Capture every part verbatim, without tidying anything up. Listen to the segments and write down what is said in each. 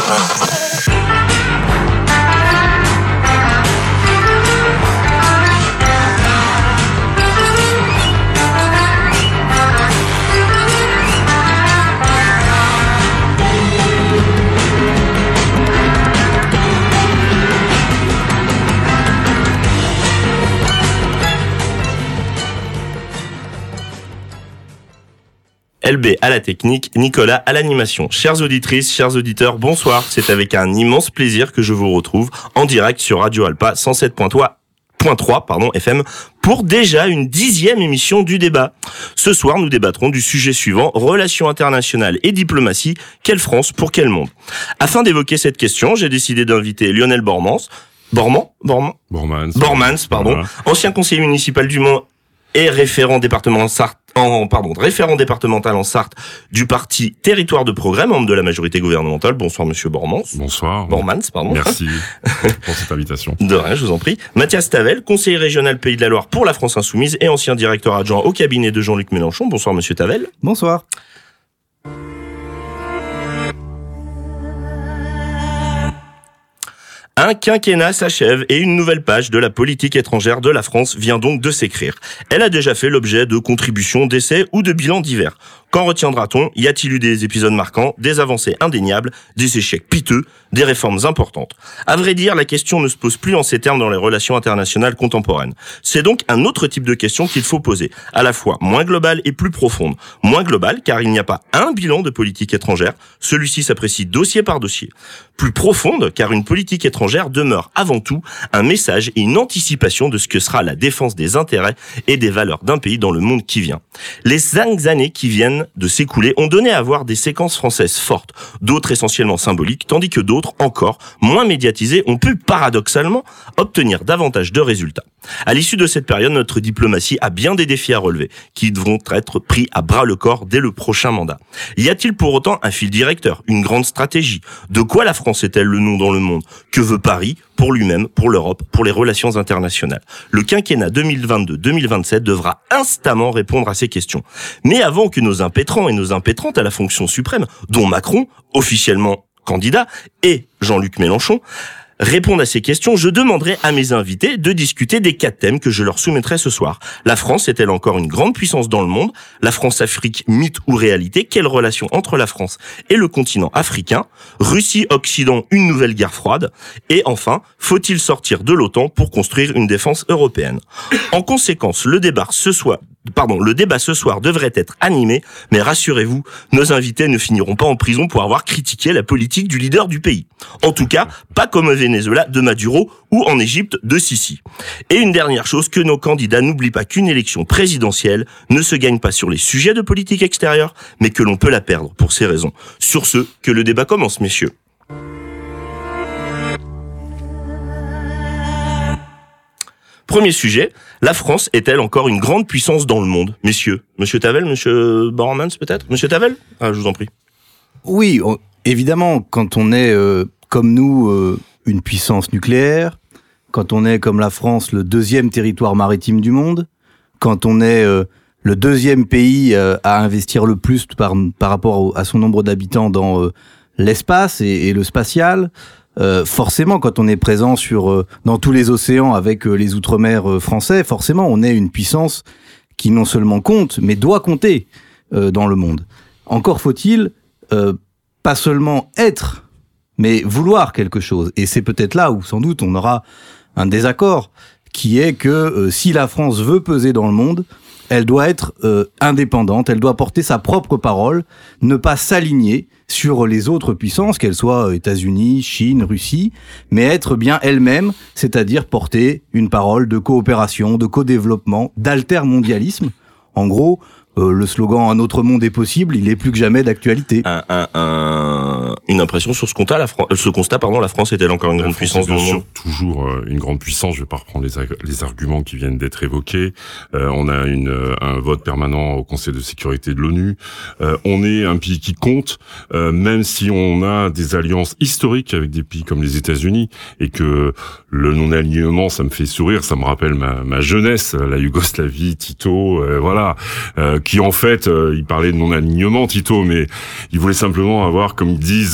L B à la technique, Nicolas à l'animation. Chères auditrices, chers auditeurs, bonsoir. C'est avec un immense plaisir que je vous retrouve en direct sur Radio Alpa cent sept point trois pardon, F M pour déjà une dixième émission du débat. Ce soir, nous débattrons du sujet suivant, relations internationales et diplomatie, quelle France pour quel monde? Afin d'évoquer cette question, j'ai décidé d'inviter Lionel Bormans, Bormans, Bormans, Bormans, Bormans, pardon, voilà. Ancien conseiller municipal du Mans et référent département Sarthe, en, pardon, référent départemental en Sarthe du parti Territoire de Progrès, membre de la majorité gouvernementale. Bonsoir, monsieur Bormans. Bonsoir. Bormans, pardon. Merci pour cette invitation. De rien, je vous en prie. Mathias Tavel, conseiller régional Pays de la Loire pour la France Insoumise et ancien directeur adjoint au cabinet de Jean-Luc Mélenchon. Bonsoir, monsieur Tavel. Bonsoir. Un quinquennat s'achève et une nouvelle page de la politique étrangère de la France vient donc de s'écrire. Elle a déjà fait l'objet de contributions, d'essais ou de bilans divers. Qu'en retiendra-t-on? Y a-t-il eu des épisodes marquants, des avancées indéniables, des échecs piteux, des réformes importantes? À vrai dire, la question ne se pose plus en ces termes dans les relations internationales contemporaines. C'est donc un autre type de question qu'il faut poser, à la fois moins globale et plus profonde. Moins globale car il n'y a pas un bilan de politique étrangère, celui-ci s'apprécie dossier par dossier. Plus profonde car une politique étrangère demeure avant tout un message et une anticipation de ce que sera la défense des intérêts et des valeurs d'un pays dans le monde qui vient. Les cinq années qui viennent de s'écouler ont donné à voir des séquences françaises fortes, d'autres essentiellement symboliques, tandis que d'autres, encore moins médiatisées, ont pu paradoxalement obtenir davantage de résultats. À l'issue de cette période, notre diplomatie a bien des défis à relever, qui devront être pris à bras le corps dès le prochain mandat. Y a-t-il pour autant un fil directeur, une grande stratégie? De quoi la France est-elle le nom dans le monde? Que veut Paris pour lui-même, pour l'Europe, pour les relations internationales? Le quinquennat deux mille vingt-deux deux mille vingt-sept devra instamment répondre à ces questions. Mais avant que nos impétrants et nos impétrantes à la fonction suprême, dont Macron, officiellement candidat, et Jean-Luc Mélenchon, répondent à ces questions, je demanderai à mes invités de discuter des quatre thèmes que je leur soumettrai ce soir. La France est-elle encore une grande puissance dans le monde? La France-Afrique, mythe ou réalité? Quelle relation entre la France et le continent africain? Russie-Occident, une nouvelle guerre froide? Et enfin, faut-il sortir de l'OTAN pour construire une défense européenne? En conséquence, le débat ce soir Pardon, le débat ce soir devrait être animé, mais rassurez-vous, nos invités ne finiront pas en prison pour avoir critiqué la politique du leader du pays. En tout cas, pas comme au Venezuela de Maduro ou en Égypte de Sisi. Et une dernière chose, que nos candidats n'oublient pas qu'une élection présidentielle ne se gagne pas sur les sujets de politique extérieure, mais que l'on peut la perdre pour ces raisons. Sur ce, que le débat commence, messieurs. Premier sujet, la France est-elle encore une grande puissance dans le monde? Messieurs, monsieur Tavel, monsieur Bormans peut-être? Monsieur Tavel? Ah, je vous en prie. Oui, on, évidemment, quand on est, euh, comme nous, euh, une puissance nucléaire, quand on est, comme la France, le deuxième territoire maritime du monde, quand on est euh, le deuxième pays euh, à investir le plus par, par rapport au, à son nombre d'habitants dans euh, l'espace et, et le spatial, Euh, forcément, quand on est présent sur euh, dans tous les océans avec euh, les outre-mer euh, français, forcément, on est une puissance qui non seulement compte, mais doit compter euh, dans le monde. Encore faut-il euh, pas seulement être, mais vouloir quelque chose. Et c'est peut-être là où, sans doute, on aura un désaccord, qui est que euh, si la France veut peser dans le monde, elle doit être euh, indépendante, elle doit porter sa propre parole, ne pas s'aligner sur les autres puissances, qu'elles soient États-Unis, Chine, Russie, mais être bien elle-même, c'est-à-dire porter une parole de coopération, de co-développement, d'altermondialisme. En gros, euh, le slogan « Un autre monde est possible », il est plus que jamais d'actualité. Un, un, un, une impression sur ce constat, la Fran- ce constat, pardon, la France est-elle encore une grande puissance dans le monde? Toujours euh, une grande puissance. Je vais pas reprendre les, ag- les arguments qui viennent d'être évoqués. Euh, on a une, euh, un vote permanent au Conseil de sécurité de l'ONU. Euh, on est un pays qui compte, euh, même si on a des alliances historiques avec des pays comme les États-Unis, et que le non-alignement, ça me fait sourire, ça me rappelle ma, ma jeunesse, la Yougoslavie, Tito, euh, voilà. Euh, qui en fait, euh, il parlait de non-alignement, Tito, mais il voulait simplement avoir, comme ils disent,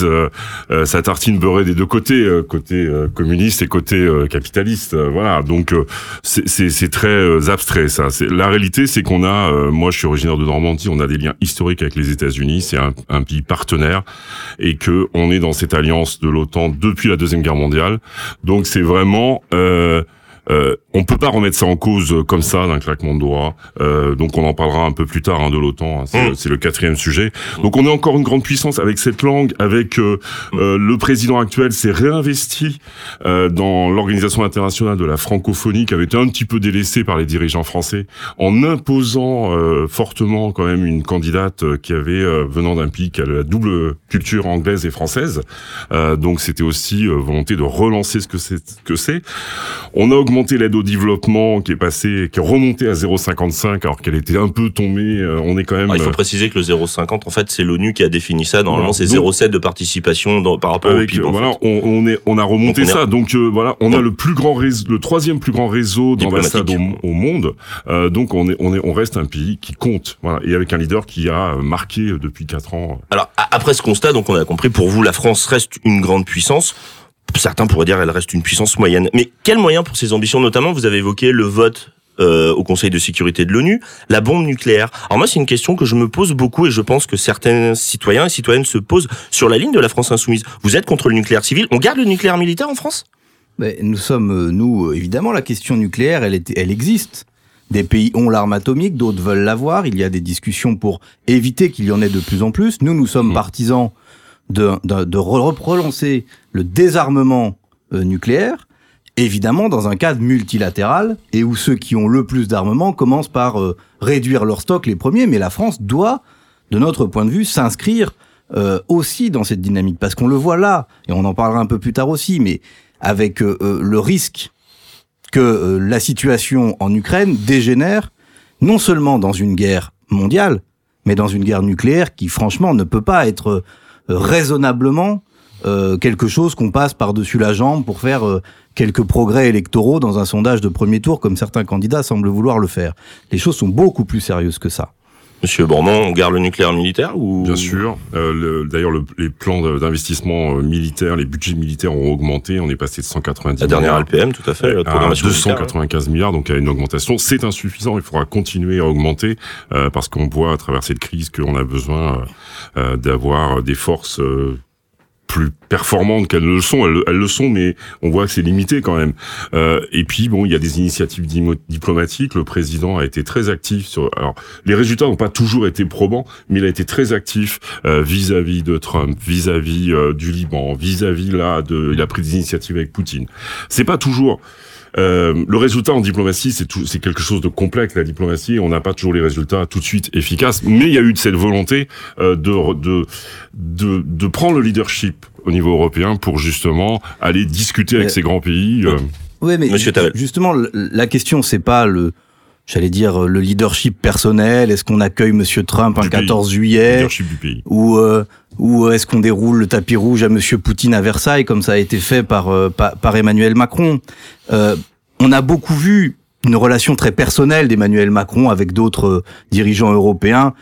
euh, euh, sa tartine beurrée des deux côtés, euh, côté euh, communiste et côté euh, capitaliste. Euh, voilà, donc euh, c'est, c'est, c'est très euh, abstrait ça. C'est, la réalité, c'est qu'on a, euh, moi je suis originaire de Normandie, on a des liens historiques avec les États-Unis, c'est un, un pays partenaire et que on est dans cette alliance de l'OTAN depuis la Deuxième Guerre mondiale. Donc c'est vraiment... Euh, Euh, on peut pas remettre ça en cause comme ça d'un claquement de doigts. Euh, donc on en parlera un peu plus tard hein, de l'OTAN. Hein, c'est, mmh. c'est le quatrième sujet. Donc on est encore une grande puissance avec cette langue, avec euh, euh, le président actuel s'est réinvesti euh, dans l'organisation internationale de la francophonie qui avait été un petit peu délaissée par les dirigeants français, en imposant euh, fortement quand même une candidate qui avait euh, venant d'un pays qui a la double culture anglaise et française. Euh, donc c'était aussi euh, volonté de relancer ce que c'est. Ce que c'est. On a augmenté l'aide au développement qui est passée, qui est remontée à zéro virgule cinquante-cinq alors qu'elle était un peu tombée. On est quand même. Alors, il faut préciser que le zéro virgule cinquante, en fait, c'est l'ONU qui a défini ça. Normalement, voilà. c'est zéro virgule sept de participation dans, par rapport avec, au P I B. Voilà, on, on est, on a remonté donc on ça. Est... Donc euh, voilà, on a le plus grand réseau, le troisième plus grand réseau d'ambassades au, au monde. Euh, donc on est, on est, on reste un pays qui compte. Voilà, et avec un leader qui a marqué depuis quatre ans. Alors après ce constat, donc on a compris, pour vous, la France reste une grande puissance. Certains pourraient dire qu'elle reste une puissance moyenne. Mais quels moyens pour ces ambitions? Notamment, vous avez évoqué le vote euh, au Conseil de sécurité de l'ONU, la bombe nucléaire. Alors moi, c'est une question que je me pose beaucoup et je pense que certains citoyens et citoyennes se posent sur la ligne de la France insoumise. Vous êtes contre le nucléaire civil? On garde le nucléaire militaire en France? Mais nous sommes, nous, évidemment, la question nucléaire, elle, est, elle existe. Des pays ont l'arme atomique, d'autres veulent l'avoir. Il y a des discussions pour éviter qu'il y en ait de plus en plus. Nous, nous sommes partisans de, de, de relancer le désarmement euh, nucléaire, évidemment dans un cadre multilatéral, et où ceux qui ont le plus d'armement commencent par euh, réduire leur stock les premiers, mais la France doit, de notre point de vue, s'inscrire euh, aussi dans cette dynamique, parce qu'on le voit là, et on en parlera un peu plus tard aussi, mais avec euh, euh, le risque que euh, la situation en Ukraine dégénère, non seulement dans une guerre mondiale, mais dans une guerre nucléaire qui, franchement, ne peut pas être euh, raisonnablement euh, quelque chose qu'on passe par-dessus la jambe pour faire euh, quelques progrès électoraux dans un sondage de premier tour, comme certains candidats semblent vouloir le faire. Les choses sont beaucoup plus sérieuses que ça. Monsieur Bormand, on garde le nucléaire militaire ou... Bien sûr. Euh, le, d'ailleurs, le, les plans d'investissement militaires, les budgets militaires ont augmenté. On est passé de cent quatre-vingt-dix la milliards. La dernière L P M, tout à fait. La à deux cent quatre-vingt-quinze milliards, donc il y a une augmentation. C'est insuffisant. Il faudra continuer à augmenter euh, parce qu'on voit à travers cette crise qu'on a besoin euh, d'avoir des forces euh, plus performantes qu'elles ne le sont. Elles, elles le sont, mais on voit que c'est limité quand même. Euh, et puis, bon, il y a des initiatives diplomatiques. Le président a été très actif sur... Alors, les résultats n'ont pas toujours été probants, mais il a été très actif euh, vis-à-vis de Trump, vis-à-vis euh, du Liban, vis-à-vis, là, de... Il a pris des initiatives avec Poutine. C'est pas toujours... Euh, le résultat en diplomatie, c'est, tout, c'est quelque chose de complexe, la diplomatie. On n'a pas toujours les résultats tout de suite efficaces, mais il y a eu de cette volonté euh, de, de, de, de prendre le leadership au niveau européen pour justement aller discuter avec euh, ces grands pays. Euh. Oui, mais Monsieur Tavel. Justement, la question, c'est pas le... J'allais dire le leadership personnel. Est-ce qu'on accueille Monsieur Trump un quatorze juillet, leadership du pays, ou euh, ou est-ce qu'on déroule le tapis rouge à Monsieur Poutine à Versailles comme ça a été fait par euh, par, par Emmanuel Macron. Euh, on a beaucoup vu une relation très personnelle d'Emmanuel Macron avec d'autres euh, dirigeants européens,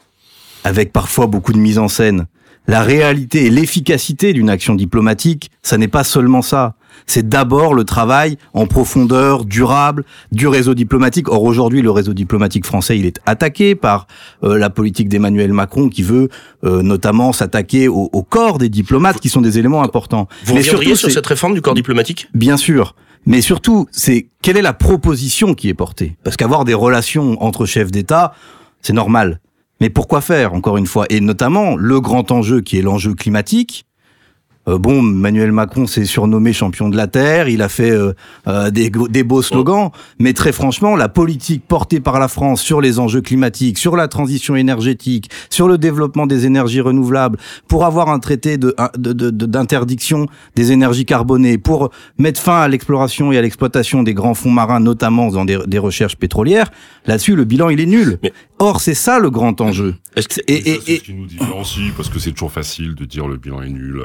avec parfois beaucoup de mise en scène. La réalité et l'efficacité d'une action diplomatique, ça n'est pas seulement ça. C'est d'abord le travail en profondeur, durable, du réseau diplomatique. Or, aujourd'hui, le réseau diplomatique français, il est attaqué par euh, la politique d'Emmanuel Macron qui veut euh, notamment s'attaquer au, au corps des diplomates, qui sont des éléments importants. Vous reviendriez sur cette réforme du corps diplomatique ? Bien sûr. Mais surtout, c'est quelle est la proposition qui est portée ? Parce qu'avoir des relations entre chefs d'État, c'est normal. Mais pourquoi faire, encore une fois ? Et notamment, le grand enjeu qui est l'enjeu climatique. Euh, bon, Emmanuel Macron s'est surnommé champion de la Terre, il a fait euh, euh, des, des beaux slogans, mais très franchement, la politique portée par la France sur les enjeux climatiques, sur la transition énergétique, sur le développement des énergies renouvelables, pour avoir un traité de, de, de, de, d'interdiction des énergies carbonées, pour mettre fin à l'exploration et à l'exploitation des grands fonds marins, notamment dans des, des recherches pétrolières, là-dessus, le bilan, il est nul. Mais... Or, c'est ça le grand enjeu. Est-ce que c'est, et, et, et, c'est ce qui nous différencie, parce que c'est toujours facile de dire le bilan est nul. Voilà, c'est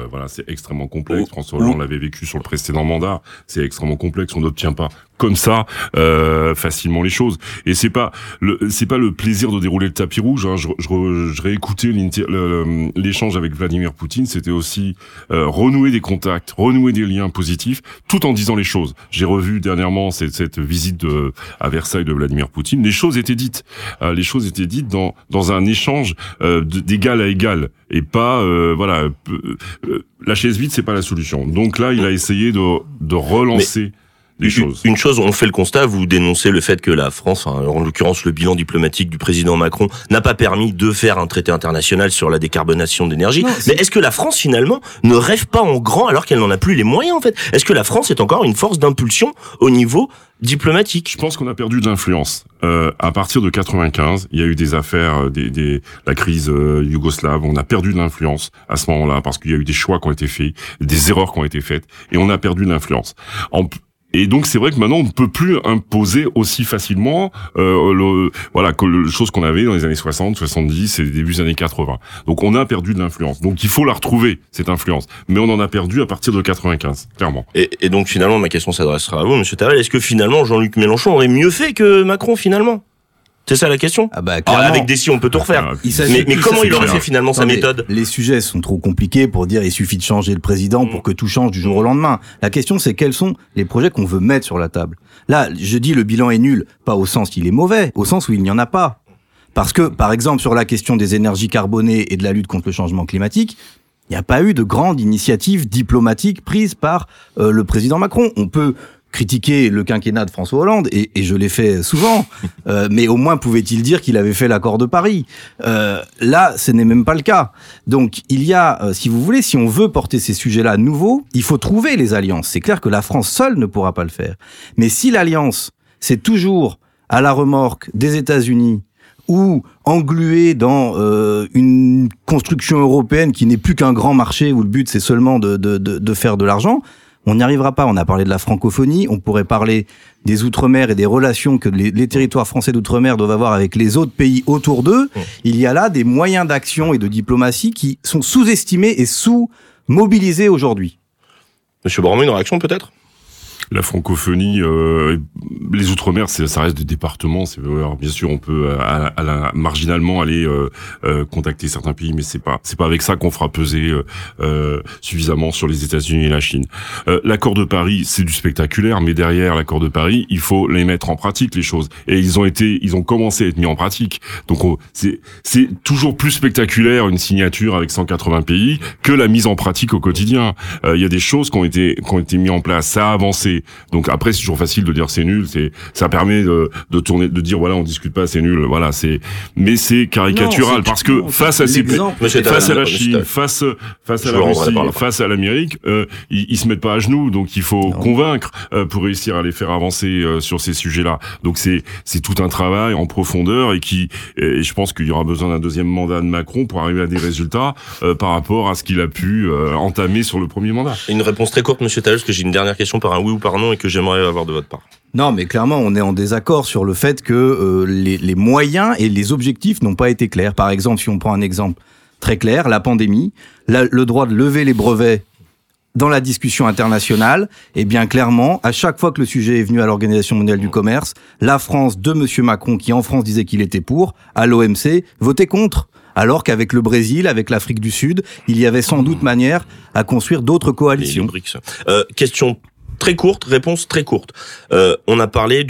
extrêmement complexe. Oh. François Hollande oh. l'avait vécu sur le précédent mandat. C'est extrêmement complexe. On n'obtient pas comme ça euh, facilement les choses. Et c'est pas le c'est pas le plaisir de dérouler le tapis rouge. Hein. Je, je, je réécoutais l'échange avec Vladimir Poutine. C'était aussi euh, renouer des contacts, renouer des liens positifs, tout en disant les choses. J'ai revu dernièrement cette, cette visite de, à Versailles de Vladimir Poutine. Les choses étaient dites. Euh, les choses étaient dites dans dans un échange euh, d'égal à égal et pas euh, voilà. Euh, la chaise vide, c'est pas la solution. Donc là, il a essayé de de relancer. Mais... Une, choses. une chose, on fait le constat, vous dénoncez le fait que la France, enfin, en l'occurrence le bilan diplomatique du président Macron, n'a pas permis de faire un traité international sur la décarbonation d'énergie. Non, mais est-ce que la France, finalement, ne rêve pas en grand alors qu'elle n'en a plus les moyens, en fait? Est-ce que la France est encore une force d'impulsion au niveau diplomatique? Je pense qu'on a perdu de l'influence. Euh, à partir de quatre-vingt-quinze, il y a eu des affaires, des, des, la crise euh, yougoslave, on a perdu de l'influence à ce moment-là parce qu'il y a eu des choix qui ont été faits, des erreurs qui ont été faites, et on a perdu de l'influence. En Et donc c'est vrai que maintenant on ne peut plus imposer aussi facilement euh, le, voilà que le, chose qu'on avait dans les années soixante, soixante-dix et début des années quatre-vingts. Donc on a perdu de l'influence. Donc il faut la retrouver cette influence, mais on en a perdu à partir de quatre-vingt-quinze, clairement. Et, et donc finalement ma question s'adressera à vous, Monsieur Tavel. Est-ce que finalement Jean-Luc Mélenchon aurait mieux fait que Macron finalement? C'est ça la question. Ah bah, ah, avec des si on peut tout refaire. Il mais mais comment il aurait fait finalement sa méthode? Les sujets sont trop compliqués pour dire il suffit de changer le président pour que tout change du jour au lendemain. La question c'est quels sont les projets qu'on veut mettre sur la table. Là, je dis le bilan est nul, pas au sens qu'il est mauvais, au sens où il n'y en a pas. Parce que, par exemple, sur la question des énergies carbonées et de la lutte contre le changement climatique, il n'y a pas eu de grande initiative diplomatique prise par euh, le président Macron. On peut critiquer le quinquennat de François Hollande, et, et je l'ai fait souvent, euh, mais au moins pouvait-il dire qu'il avait fait l'accord de Paris. Euh, là, ce n'est même pas le cas. Donc, il y a, euh, si vous voulez, si on veut porter ces sujets-là nouveaux, il faut trouver les alliances. C'est clair que la France seule ne pourra pas le faire. Mais si l'alliance, c'est toujours à la remorque des États-Unis, ou englué dans euh, une construction européenne qui n'est plus qu'un grand marché où le but c'est seulement de, de, de, de faire de l'argent, on n'y arrivera pas. On a parlé de la francophonie, on pourrait parler des Outre-mer et des relations que les, les territoires français d'Outre-mer doivent avoir avec les autres pays autour d'eux. Mmh. Il y a là des moyens d'action et de diplomatie qui sont sous-estimés et sous-mobilisés aujourd'hui. Monsieur Borromée, une réaction peut-être ? La francophonie, euh, les Outre-mer, c'est, ça reste des départements. C'est, alors bien sûr, on peut à, à la, marginalement aller euh, euh, contacter certains pays, mais c'est pas, c'est pas avec ça qu'on fera peser euh, suffisamment sur les États-Unis et la Chine. Euh, l'accord de Paris, c'est du spectaculaire, mais derrière l'accord de Paris, il faut les mettre en pratique les choses. Et ils ont été, ils ont commencé à être mis en pratique. Donc on, c'est, c'est toujours plus spectaculaire une signature avec cent quatre-vingts pays que la mise en pratique au quotidien. Il euh, y a des choses qui ont été, qui ont été mises en place. Ça a avancé. Donc après c'est toujours facile de dire c'est nul, c'est ça permet de, de tourner, de dire voilà on discute pas, c'est nul, voilà c'est, mais c'est caricatural non, c'est parce que non, face à ces, face à la Chine, face face à la Russie, face à l'Amérique, euh, ils, ils se mettent pas à genoux, donc il faut non. convaincre euh, pour réussir à les faire avancer euh, sur ces sujets-là. Donc c'est c'est tout un travail en profondeur et qui et je pense qu'il y aura besoin d'un deuxième mandat de Macron pour arriver à des résultats euh, par rapport à ce qu'il a pu euh, entamer sur le premier mandat. Une réponse très courte, Monsieur Tavel, parce que j'ai une dernière question par un oui ou par non et que j'aimerais avoir de votre part. Non, mais clairement, on est en désaccord sur le fait que euh, les, les moyens et les objectifs n'ont pas été clairs. Par exemple, si on prend un exemple très clair, la pandémie, la, le droit de lever les brevets dans la discussion internationale, eh bien clairement, à chaque fois que le sujet est venu à l'Organisation mondiale du commerce, la France de Monsieur Macron, qui en France disait qu'il était pour, à l'O M C, votait contre. Alors qu'avec le Brésil, avec l'Afrique du Sud, il y avait sans doute manière à construire d'autres coalitions. Euh, question très courte, réponse très courte. Euh, on a parlé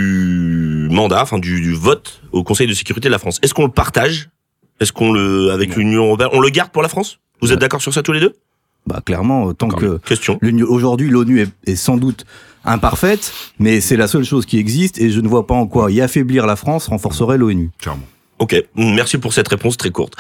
du mandat, enfin du, du vote au Conseil de sécurité de la France. Est-ce qu'on le partage ? Est-ce qu'on le, avec non. l'Union européenne, on le garde pour la France ? Vous êtes d'accord sur ça tous les deux ? Bah clairement, tant D'accord. que Question. aujourd'hui l'ONU est, est sans doute imparfaite, mais c'est la seule chose qui existe et je ne vois pas en quoi y affaiblir la France renforcerait l'ONU. Clairement. Ok, merci pour cette réponse très courte.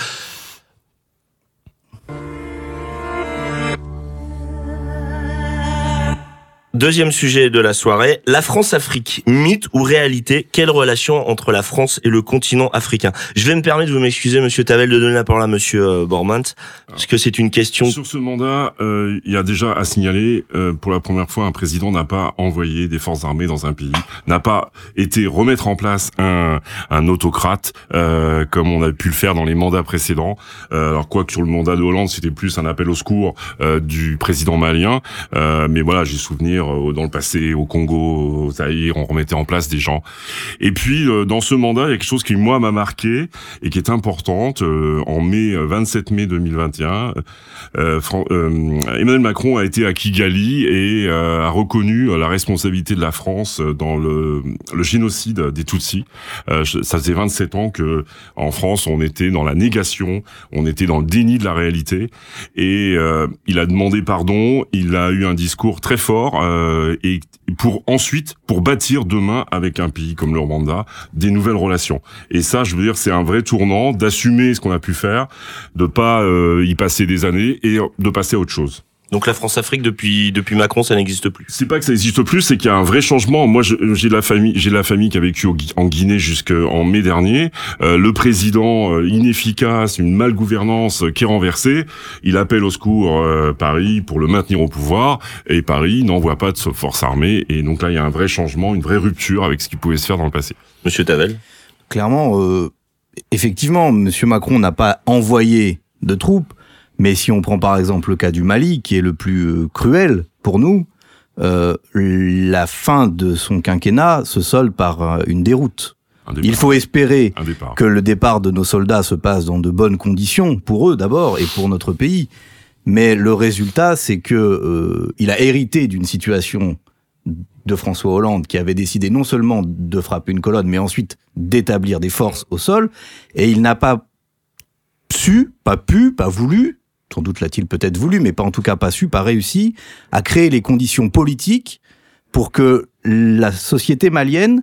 Deuxième sujet de la soirée, la France-Afrique, mythe ou réalité? Quelle relation entre la France et le continent africain? Je vais me permettre de vous m'excuser, Monsieur Tavel, de donner la parole à Monsieur Bormans, parce que c'est une question... Sur ce mandat, euh, il y a déjà à signaler, euh, pour la première fois, un président n'a pas envoyé des forces armées dans un pays, n'a pas été remettre en place un, un autocrate, euh, comme on a pu le faire dans les mandats précédents. Euh, alors quoi que sur le mandat de Hollande, c'était plus un appel au secours euh, du président malien, euh, mais voilà, j'ai souvenir dans le passé, au Congo, au Zaïre, on remettait en place des gens. Et puis, dans ce mandat, il y a quelque chose qui, moi, m'a marqué et qui est importante. En mai, vingt-sept mai deux mille vingt et un, euh, euh, Emmanuel Macron a été à Kigali et euh, a reconnu la responsabilité de la France dans le, le génocide des Tutsis. Euh, ça faisait vingt-sept ans que, en France, on était dans la négation, on était dans le déni de la réalité. Et euh, il a demandé pardon, il a eu un discours très fort, euh, et pour ensuite, pour bâtir demain avec un pays comme le Rwanda, des nouvelles relations. Et ça, je veux dire, c'est un vrai tournant d'assumer ce qu'on a pu faire, de pas euh, y passer des années et de passer à autre chose. Donc la France-Afrique depuis depuis Macron, ça n'existe plus. C'est pas que ça n'existe plus, c'est qu'il y a un vrai changement. Moi, je, j'ai la famille, j'ai la famille qui a vécu au, en Guinée jusqu'en mai dernier. Euh, le président euh, inefficace, une malgouvernance euh, qui est renversée. Il appelle au secours euh, Paris pour le maintenir au pouvoir, et Paris n'envoie pas de forces armées. Et donc là, il y a un vrai changement, une vraie rupture avec ce qui pouvait se faire dans le passé. Monsieur Tavel. Clairement, euh, effectivement, Monsieur Macron n'a pas envoyé de troupes. Mais si on prend par exemple le cas du Mali, qui est le plus euh, cruel pour nous, euh, la fin de son quinquennat se solde par euh, une déroute. Il faut espérer que le départ de nos soldats se passe dans de bonnes conditions, pour eux d'abord, et pour notre pays. Mais le résultat, c'est que euh, il a hérité d'une situation de François Hollande, qui avait décidé non seulement de frapper une colonne, mais ensuite d'établir des forces au sol, et il n'a pas su, pas pu, pas voulu, sans doute l'a-t-il peut-être voulu, mais pas en tout cas pas su, pas réussi, à créer les conditions politiques pour que la société malienne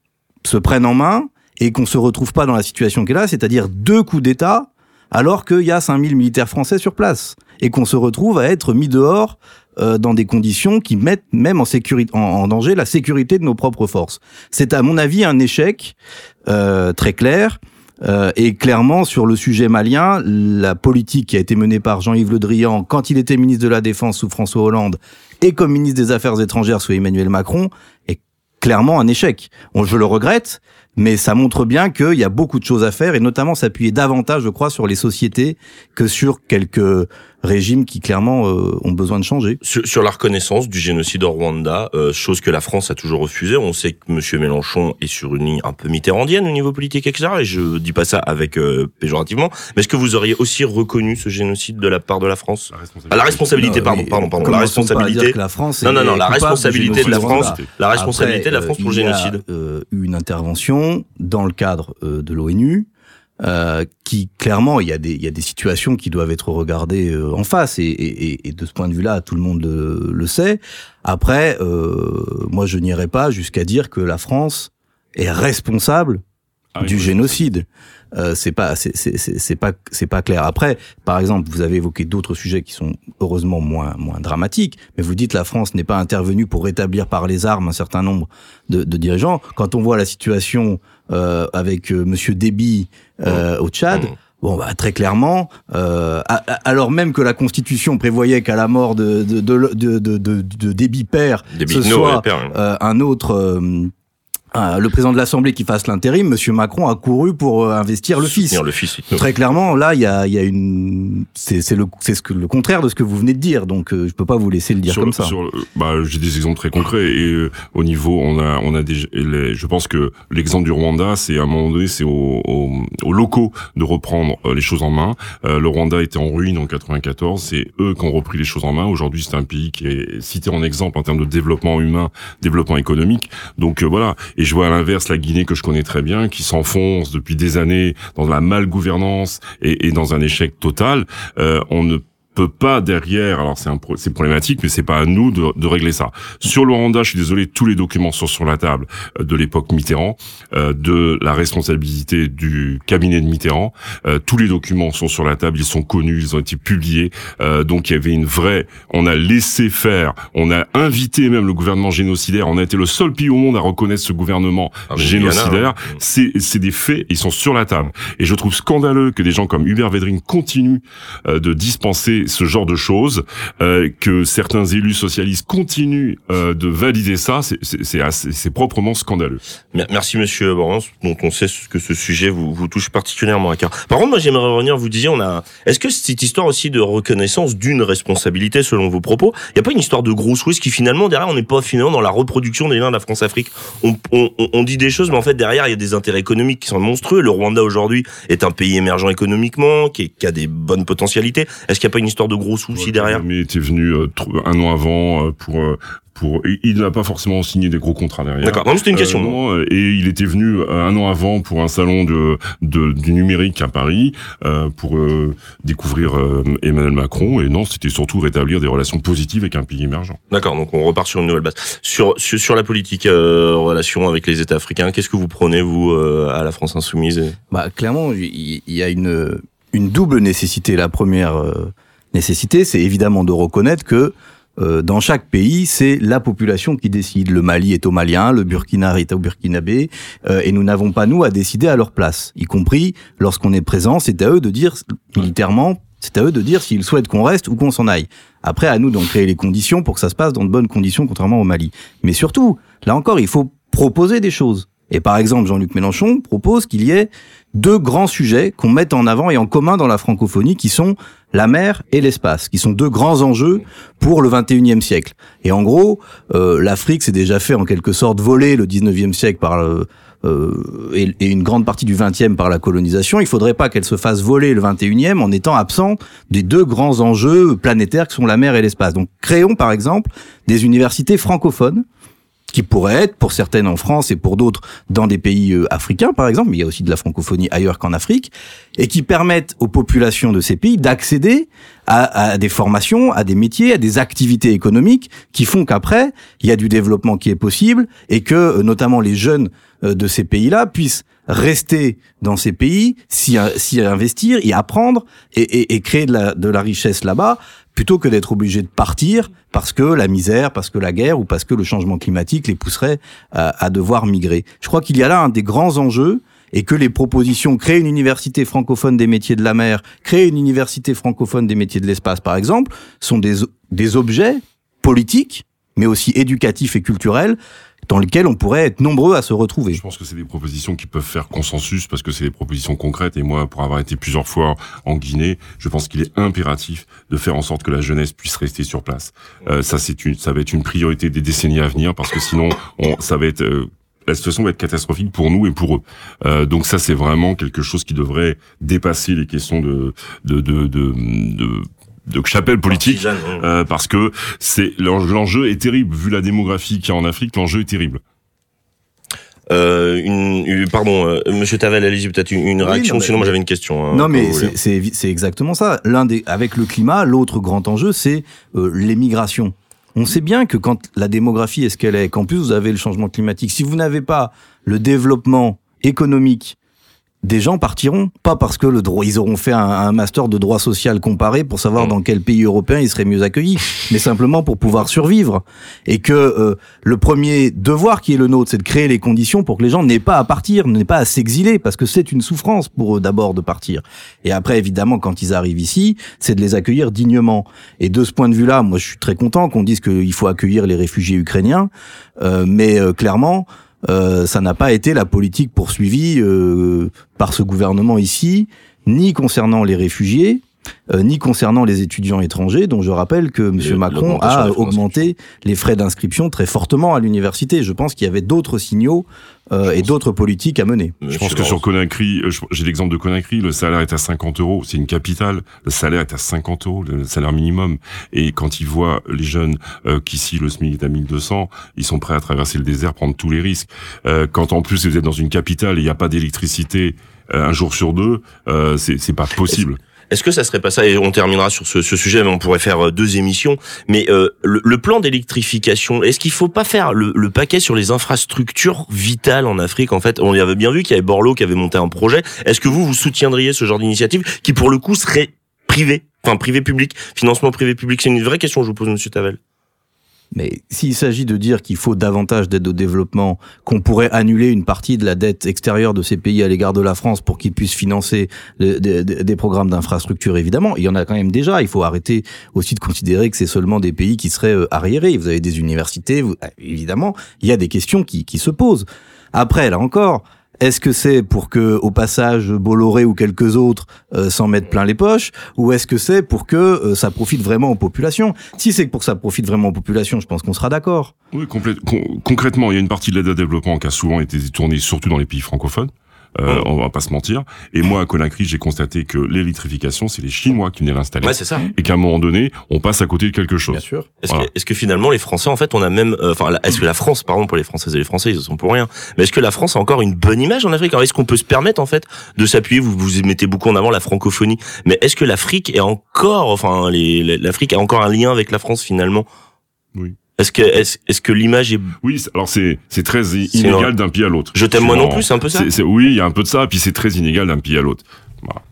se prenne en main et qu'on se retrouve pas dans la situation qu'elle a, c'est-à-dire deux coups d'État, alors qu'il y a cinq mille militaires français sur place, et qu'on se retrouve à être mis dehors euh, dans des conditions qui mettent même en, sécurité, en, en danger la sécurité de nos propres forces. C'est à mon avis un échec euh, très clair. Euh, et clairement, sur le sujet malien, la politique qui a été menée par Jean-Yves Le Drian quand il était ministre de la Défense sous François Hollande et comme ministre des Affaires étrangères sous Emmanuel Macron est clairement un échec. On, je le regrette, mais ça montre bien qu'il y a beaucoup de choses à faire et notamment s'appuyer davantage, je crois, sur les sociétés que sur quelques régimes qui clairement euh, ont besoin de changer. Sur, sur la reconnaissance du génocide au Rwanda, euh, chose que la France a toujours refusée. On sait que Monsieur Mélenchon est sur une ligne un peu mitterrandienne au niveau politique, et cetera. Et je dis pas ça avec euh, péjorativement. Mais est-ce que vous auriez aussi reconnu ce génocide de la part de la France? La responsabilité, ah, la responsabilité non, pardon, pardon, pardon. La responsabilité. Que la France non, non, non, la responsabilité de la France. La responsabilité de la France pour le génocide. Il y a euh, eu une intervention dans le cadre euh, de l'ONU. Euh, qui clairement il y a des il y a des situations qui doivent être regardées euh, en face et, et, et de ce point de vue-là tout le monde le, le sait. Après, euh, moi je n'irai pas jusqu'à dire que la France est responsable ah, du oui, génocide. Euh, c'est pas c'est c'est c'est c'est pas c'est pas clair. Après, par exemple, vous avez évoqué d'autres sujets qui sont heureusement moins moins dramatiques, mais vous dites la France n'est pas intervenue pour rétablir par les armes un certain nombre de, de dirigeants. Quand on voit la situation euh, avec euh, Monsieur Déby euh, au Tchad. Bon, bah, très clairement, euh, alors même que la Constitution prévoyait qu'à la mort de de de de de, de, de Déby père, Déby, ce soit père, hein. euh, un autre. Euh, Euh, le président de l'Assemblée qui fasse l'intérim, Monsieur Macron a couru pour euh, investir le fils. le fils. Très clairement, là, il y a, il y a une, c'est, c'est le, c'est ce que le contraire de ce que vous venez de dire. Donc, euh, je peux pas vous laisser le dire sur, comme ça. Sur, bah, j'ai des exemples très concrets et euh, au niveau, on a, on a des, les, je pense que l'exemple du Rwanda, c'est à un moment donné, c'est aux, aux, aux locaux de reprendre euh, les choses en main. Euh, le Rwanda était en ruine en quatre-vingt-quatorze, c'est eux qui ont repris les choses en main. Aujourd'hui, c'est un pays qui est cité en exemple en termes de développement humain, développement économique. Donc euh, voilà. Et je vois à l'inverse la Guinée que je connais très bien, qui s'enfonce depuis des années dans la malgouvernance et, et dans un échec total. Euh, on ne peut pas derrière, alors c'est un pro, c'est problématique, mais c'est pas à nous de, de régler ça. Sur le Rwanda, je suis désolé, tous les documents sont sur la table euh, de l'époque Mitterrand, euh, de la responsabilité du cabinet de Mitterrand. Euh, tous les documents sont sur la table, ils sont connus, ils ont été publiés. Euh, donc il y avait une vraie, on a laissé faire, on a invité même le gouvernement génocidaire. On a été le seul pays au monde à reconnaître ce gouvernement ah, génocidaire. Hein. C'est, c'est des faits, ils sont sur la table. Et je trouve scandaleux que des gens comme Hubert Védrine continuent euh, de dispenser ce genre de choses, euh, que certains élus socialistes continuent euh, de valider ça, c'est, c'est, c'est, assez, c'est proprement scandaleux. Merci Monsieur Borance, dont on sait que ce sujet vous, vous touche particulièrement à cœur. Par contre, moi j'aimerais revenir, vous disiez, on a, est-ce que cette histoire aussi de reconnaissance d'une responsabilité selon vos propos, il n'y a pas une histoire de grosse Suisse qui finalement derrière on n'est pas finalement dans la reproduction des liens de la France-Afrique. On, on, on dit des choses, mais en fait derrière il y a des intérêts économiques qui sont monstrueux. Le Rwanda aujourd'hui est un pays émergent économiquement, qui, est, qui a des bonnes potentialités. Est-ce qu'il n'y a pas une histoire de gros soucis ouais, derrière? Mais était venu euh, un an avant euh, pour euh, pour il n'a pas forcément signé des gros contrats derrière. D'accord. Non, c'était une question. Euh, non, et il était venu un an avant pour un salon de, de du numérique à Paris euh, pour euh, découvrir euh, Emmanuel Macron. Et non, c'était surtout rétablir des relations positives avec un pays émergent. D'accord. Donc on repart sur une nouvelle base. Sur sur, sur la politique euh, relation avec les États africains, qu'est-ce que vous prenez vous euh, à la France insoumise? Bah clairement, il y a une une double nécessité. La première euh, nécessité, c'est évidemment de reconnaître que Euh, dans chaque pays, c'est la population qui décide. Le Mali est aux Maliens, le Burkina est aux Burkinabés, euh, et nous n'avons pas, nous, à décider à leur place. Y compris, lorsqu'on est présent, c'est à eux de dire, militairement, c'est à eux de dire s'ils souhaitent qu'on reste ou qu'on s'en aille. Après, à nous d'en créer les conditions pour que ça se passe dans de bonnes conditions, contrairement au Mali. Mais surtout, là encore, il faut proposer des choses. Et par exemple, Jean-Luc Mélenchon propose qu'il y ait deux grands sujets qu'on mette en avant et en commun dans la francophonie, qui sont la mer et l'espace, qui sont deux grands enjeux pour le vingt et unième siècle. Et en gros, euh, l'Afrique s'est déjà fait en quelque sorte voler le dix-neuvième siècle par le, euh, et, et une grande partie du vingtième par la colonisation. Il faudrait pas qu'elle se fasse voler le vingt et unième en étant absent des deux grands enjeux planétaires que sont la mer et l'espace. Donc créons par exemple des universités francophones, qui pourraient être, pour certaines en France et pour d'autres dans des pays euh, africains, par exemple, mais il y a aussi de la francophonie ailleurs qu'en Afrique, et qui permettent aux populations de ces pays d'accéder à, à des formations, à des métiers, à des activités économiques qui font qu'après, il y a du développement qui est possible et que, euh, notamment les jeunes euh, de ces pays-là puissent rester dans ces pays, s'y, s'y investir, y apprendre et, et, et créer de la, de la richesse là-bas, plutôt que d'être obligés de partir parce que la misère, parce que la guerre ou parce que le changement climatique les pousserait à, à devoir migrer. Je crois qu'il y a là un des grands enjeux et que les propositions, créer une université francophone des métiers de la mer, créer une université francophone des métiers de l'espace, par exemple, sont des, des objets politiques, mais aussi éducatifs et culturels, dans lesquels on pourrait être nombreux à se retrouver. Je pense que c'est des propositions qui peuvent faire consensus parce que c'est des propositions concrètes. Et moi, pour avoir été plusieurs fois en Guinée, je pense qu'il est impératif de faire en sorte que la jeunesse puisse rester sur place. Euh, ça, c'est une, ça va être une priorité des décennies à venir parce que sinon, on, ça va être euh, la situation va être catastrophique pour nous et pour eux. Euh, donc ça, c'est vraiment quelque chose qui devrait dépasser les questions de de de de, de de chapelle politique, euh, parce que c'est l'enjeu est terrible vu la démographie qu'il y a en Afrique. L'enjeu est terrible. Euh, une, une, pardon, euh, Monsieur Tavel, allez-y, peut-être une, une réaction. Oui, non, sinon, moi j'avais une question. Hein, non, mais c'est, c'est, c'est exactement ça. L'un des, avec le climat, l'autre grand enjeu, c'est euh, l'émigration. On sait bien que quand la démographie est ce qu'elle est, qu'en plus vous avez le changement climatique, si vous n'avez pas le développement économique, des gens partiront, pas parce que le droit, ils auront fait un, un master de droit social comparé pour savoir dans quel pays européen ils seraient mieux accueillis, mais simplement pour pouvoir survivre. Et que euh, le premier devoir qui est le nôtre, c'est de créer les conditions pour que les gens n'aient pas à partir, n'aient pas à s'exiler, parce que c'est une souffrance pour eux d'abord de partir. Et après, évidemment, quand ils arrivent ici, c'est de les accueillir dignement. Et de ce point de vue-là, moi, je suis très content qu'on dise qu'il faut accueillir les réfugiés ukrainiens, euh, mais euh, clairement, Euh, ça n'a pas été la politique poursuivie euh, par ce gouvernement ici, ni concernant les réfugiés, euh, ni concernant les étudiants étrangers, dont je rappelle que M. Macron a augmenté les frais d'inscription très fortement à l'université. Je pense qu'il y avait d'autres signaux euh, et d'autres politiques à mener. Je pense que sur Conakry, j'ai l'exemple de Conakry, le salaire est à cinquante euros, c'est une capitale, le salaire est à cinquante euros, le salaire minimum. Et quand ils voient les jeunes euh, qu'ici le SMIC est à mille deux cents, ils sont prêts à traverser le désert, prendre tous les risques. Euh, quand en plus vous êtes dans une capitale et il n'y a pas d'électricité euh, un jour sur deux, euh, c'est, c'est pas possible. Est-ce que ça serait pas ça, et on terminera sur ce, ce sujet, mais on pourrait faire deux émissions, mais euh, le, le plan d'électrification, est-ce qu'il faut pas faire le, le paquet sur les infrastructures vitales en Afrique? En fait, on y avait bien vu qu'il y avait Borloo qui avait monté un projet. Est-ce que vous, vous soutiendriez ce genre d'initiative qui, pour le coup, serait privé, enfin privé-public, financement privé-public? C'est une vraie question, je vous pose, Monsieur Tavel. Mais s'il s'agit de dire qu'il faut davantage d'aide au développement, qu'on pourrait annuler une partie de la dette extérieure de ces pays à l'égard de la France pour qu'ils puissent financer des, des, des programmes d'infrastructure, évidemment, il y en a quand même déjà. Il faut arrêter aussi de considérer que c'est seulement des pays qui seraient euh, arriérés. Vous avez des universités, vous, évidemment, il y a des questions qui, qui se posent. Après, là encore, est-ce que c'est pour que, au passage, Bolloré ou quelques autres euh, s'en mettent plein les poches, ou est-ce que c'est pour que euh, ça profite vraiment aux populations? Si c'est pour que ça profite vraiment aux populations, je pense qu'on sera d'accord. Oui, complète, con- concrètement, il y a une partie de l'aide au développement qui a souvent été tournée surtout dans les pays francophones. Euh, on va pas se mentir. Et moi, à Conakry, j'ai constaté que l'électrification, c'est les Chinois qui venaient l'installer. Ouais, c'est ça. Et qu'à un moment donné, on passe à côté de quelque chose. Bien sûr. Est-ce, Voilà. que, est-ce que finalement, les Français, en fait, on a même, enfin, euh, est-ce que la France, pardon pour les Françaises et les Français, ils ne sont pour rien, mais est-ce que la France a encore une bonne image en Afrique? Alors, est-ce qu'on peut se permettre, en fait, de s'appuyer, vous, vous mettez beaucoup en avant la francophonie, mais est-ce que l'Afrique est encore, enfin, les, l'Afrique a encore un lien avec la France, finalement? Oui. Est-ce que, est-ce, est-ce que l'image est... Oui, alors c'est c'est très C'est inégal un... d'un pays à l'autre. Je t'aime moi Suivant- non plus, c'est un peu ça. c'est, c'est, oui, il y a un peu de ça, puis c'est très inégal d'un pays à l'autre. Voilà.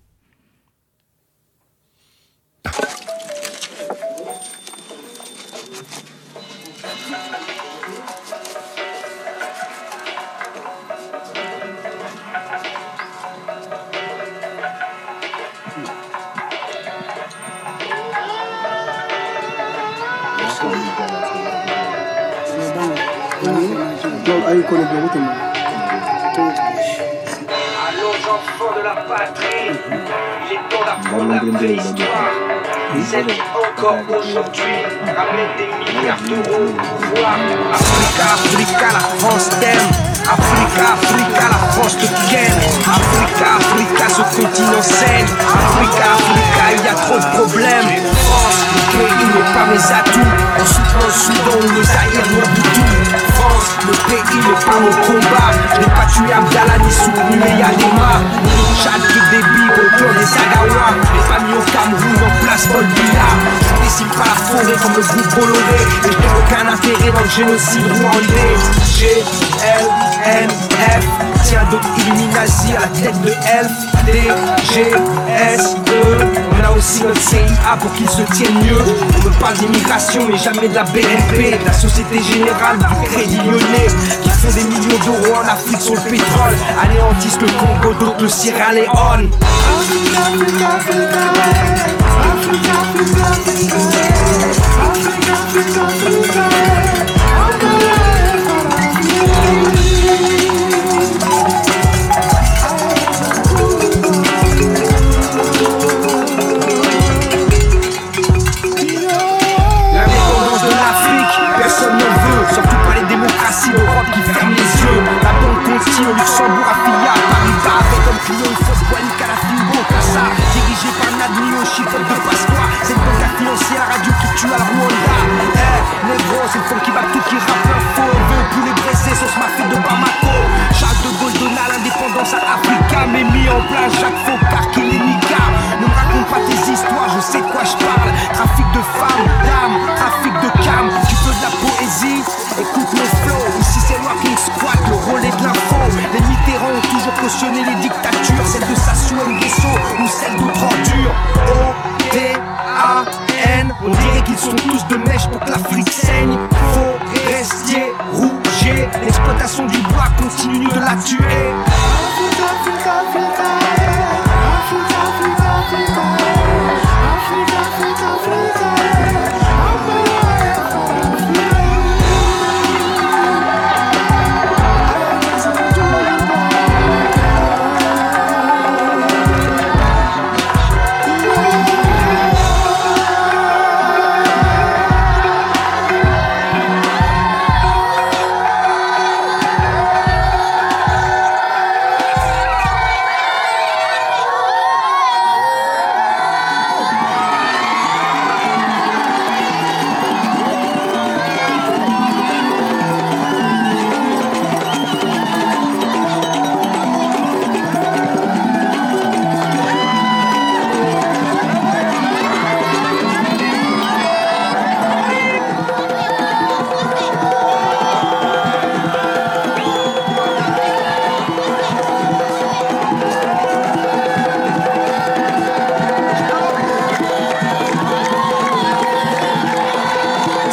Allons enfants de la patrie, il est temps d'apprendre la vraie histoire. Celle qui encore aujourd'hui ramène des milliards d'euros au pouvoir. Africa, Africa, la France t'aime. Africa, Africa, la France te ken. Africa, Africa, ce continent saigne. Africa, Africa, il y a trop de problèmes. France, le pays n'est pas mes atouts. En souffrant le Soudan ou le Zaïre, mon boutou. France, le pays n'est pas mon combat. Je n'ai pas tué Abdallah ni soutenu les Yalema. Ni le Tchad qui débite au clan des Agawa. Je n'ai pas mis au Cameroun en place Paul Biya. Je ne décime pas la forêt comme le groupe Bolloré. Et je n'ai aucun intérêt dans le génocide rwandais. G L N F, tiens donc Illuminati à la tête de Elf. D G S E, on a aussi notre C I A pour qu'ils se tiennent mieux. On me parle d'immigration mais jamais de la B N P, de la Société Générale, du Crédit Lyonnais, qui font des millions d'euros en Afrique sur le pétrole, anéantissent le Congo, d'autres le Sierra Leone. L'indépendance de l'Afrique, personne n'en veut, surtout pas les démocraties d'Europe qui ferment les yeux. La banque Conti au Luxembourg affiliée à Paris-Bas, avec comme client une fausse boîte Calafimbo, Kassa, dirigée par Nadmi au chiffre de Pasqua. C'est une banque à financer la radio qui tue à Rwanda. Eh, négro, c'est le fond qui va tout qui rappe l'info. On veut poulet dressé, sauce mafia de Bamako. Charles de Gaulle donna l'indépendance à Africa, mais mis en place Jacques Faucard qui les nica. Ne me raconte pas tes histoires, je sais de quoi je parle. Trafic de femmes, d'âmes, trafic de cam. Tu veux de la poésie? Écoute mon flow. Ici c'est Walking Squat, le relais de l'info. Les Mitterrand ont toujours cautionné les dictatures, celle de Sassou Nguesso ou celle d'autres ordures. O T A N, on dirait qu'ils sont tous de mèche pour que l'Afrique saigne. Forestier, rougier, l'exploitation du bois continue de la tuer.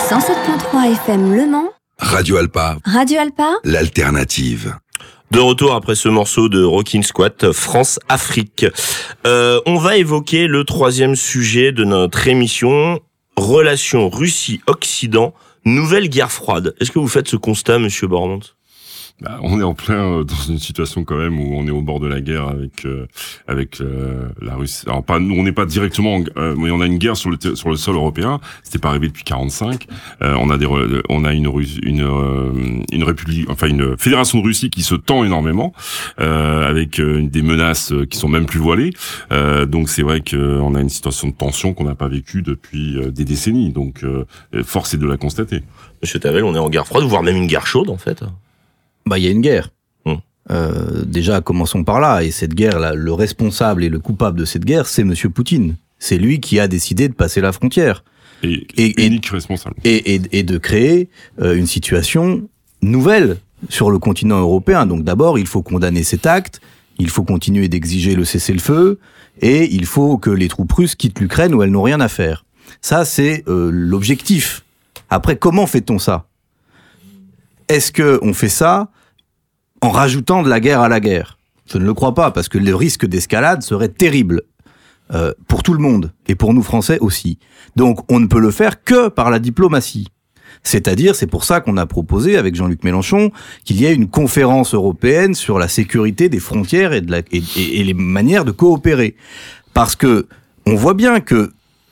cent sept virgule trois F M Le Mans. Radio Alpa. Radio Alpa. L'alternative. De retour après ce morceau de Rockin' Squat, France-Afrique. Euh, on va évoquer le troisième sujet de notre émission, relations Russie-Occident, nouvelle guerre froide. Est-ce que vous faites ce constat, monsieur Bormont ? Bah, on est en plein euh, dans une situation quand même où on est au bord de la guerre avec euh, avec euh, la Russie. Alors pas nous, on n'est pas directement, euh, mais on a une guerre sur le sur le sol européen. C'était pas arrivé depuis quarante-cinq. Euh, on a des on a une une euh, une république, enfin une fédération de Russie qui se tend énormément euh, avec euh, des menaces qui sont même plus voilées. Euh, donc c'est vrai qu'on a une situation de tension qu'on n'a pas vécue depuis euh, des décennies. Donc euh, force est de la constater. Monsieur Tavel, on est en guerre froide, voire même une guerre chaude en fait. Bah, il y a une guerre. Hum. Euh, déjà, commençons par là. Et cette guerre, là, le responsable et le coupable de cette guerre, c'est Monsieur Poutine. C'est lui qui a décidé de passer la frontière. Et, et unique et, responsable. Et, et, et de créer euh, une situation nouvelle sur le continent européen. Donc d'abord, il faut condamner cet acte, il faut continuer d'exiger le cessez-le-feu, et il faut que les troupes russes quittent l'Ukraine où elles n'ont rien à faire. Ça, c'est euh, l'objectif. Après, comment fait-on ça ? Est-ce que on fait ça en rajoutant de la guerre à la guerre ? Je ne le crois pas, parce que le risque d'escalade serait terrible euh, pour tout le monde, et pour nous Français aussi. Donc on ne peut le faire que par la diplomatie. C'est-à-dire, c'est pour ça qu'on a proposé avec Jean-Luc Mélenchon qu'il y ait une conférence européenne sur la sécurité des frontières et, de la, et, et, et les manières de coopérer. Parce que on voit bien que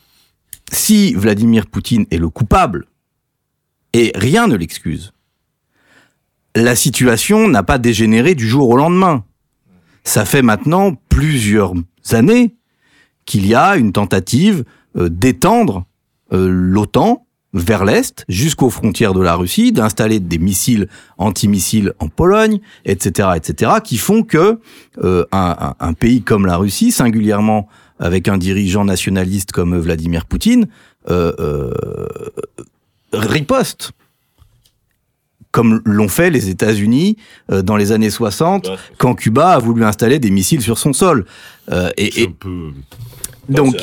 si Vladimir Poutine est le coupable, et rien ne l'excuse, la situation n'a pas dégénéré du jour au lendemain. Ça fait maintenant plusieurs années qu'il y a une tentative euh, d'étendre euh, l'OTAN vers l'Est, jusqu'aux frontières de la Russie, d'installer des missiles antimissiles en Pologne, et cetera, et cetera, qui font que euh, un, un, un pays comme la Russie, singulièrement avec un dirigeant nationaliste comme Vladimir Poutine, euh, euh, riposte. Comme l'ont fait les États-Unis euh, dans les années soixante, ouais. Quand Cuba a voulu installer des missiles sur son sol. Euh, et, et peu... donc,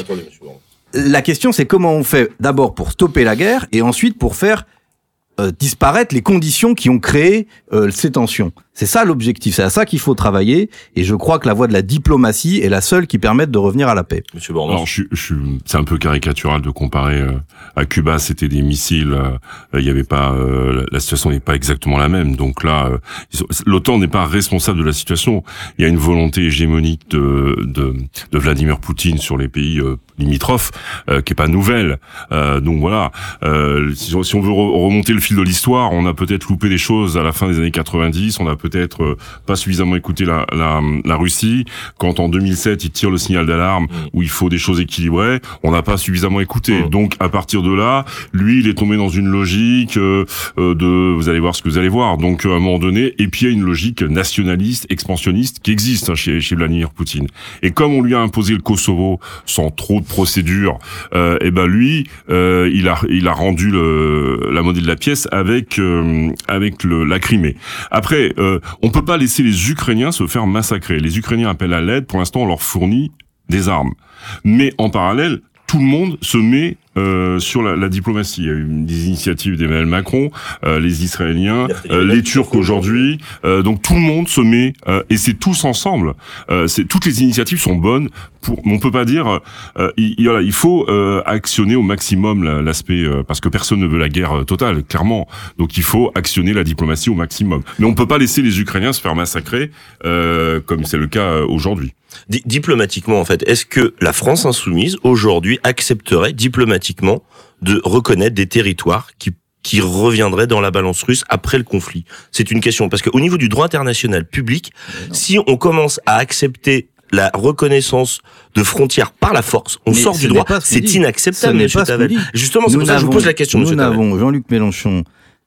la question, c'est comment on fait d'abord pour stopper la guerre et ensuite pour faire euh, disparaître les conditions qui ont créé euh, ces tensions. C'est ça l'objectif, c'est à ça qu'il faut travailler, et je crois que la voie de la diplomatie est la seule qui permette de revenir à la paix. Monsieur Bormont. Alors, je, je, c'est un peu caricatural de comparer euh, à Cuba, c'était des missiles, il euh, y avait pas, euh, la situation n'est pas exactement la même. Donc là, euh, l'OTAN n'est pas responsable de la situation. Il y a une volonté hégémonique de de, de Vladimir Poutine sur les pays euh, limitrophes, euh, qui est pas nouvelle. Euh, donc voilà, euh, si, si on veut re- remonter le fil de l'histoire, on a peut-être loupé des choses à la fin des années quatre-vingt-dix. On a peut-être euh, pas suffisamment écouté la, la, la Russie. Quand en deux mille sept, ils tirent le signal d'alarme mmh. où il faut des choses équilibrées, on n'a pas suffisamment écouté. Mmh. Donc à partir de là, lui, il est tombé dans une logique euh, de, vous allez voir ce que vous allez voir. Donc à un moment donné, et puis il y a une logique nationaliste, expansionniste qui existe hein, chez, chez Vladimir Poutine. Et comme on lui a imposé le Kosovo sans trop de procédures, euh, et ben lui, euh, il a il a rendu le, la monnaie de la pièce avec euh, avec le, la Crimée. Après, euh, on peut pas laisser les Ukrainiens se faire massacrer. Les Ukrainiens appellent à l'aide. Pour l'instant, on leur fournit des armes. Mais en parallèle, tout le monde se met euh, sur la, la diplomatie. Il y a eu des initiatives d'Emmanuel Macron, euh, les Israéliens, euh, les Turcs aujourd'hui. Euh, donc tout le monde se met euh, et c'est tous ensemble. Euh, c'est toutes les initiatives sont bonnes. Pour, on peut pas dire. Euh, il, il, voilà, il faut euh, actionner au maximum la, l'aspect euh, parce que personne ne veut la guerre totale, clairement. Donc il faut actionner la diplomatie au maximum. Mais on peut pas laisser les Ukrainiens se faire massacrer euh, comme c'est le cas aujourd'hui. Di- diplomatiquement, en fait, est-ce que la France insoumise aujourd'hui accepterait diplomatiquement de reconnaître des territoires qui qui reviendraient dans la balance russe après le conflit? C'est une question parce qu'au niveau du droit international public, si on commence à accepter la reconnaissance de frontières par la force, on Mais sort du droit, c'est inacceptable, monsieur Tavel. Justement, c'est pour ça que je vous pose la question, monsieur Tavel. Nous n'avons, Jean-Luc Mélenchon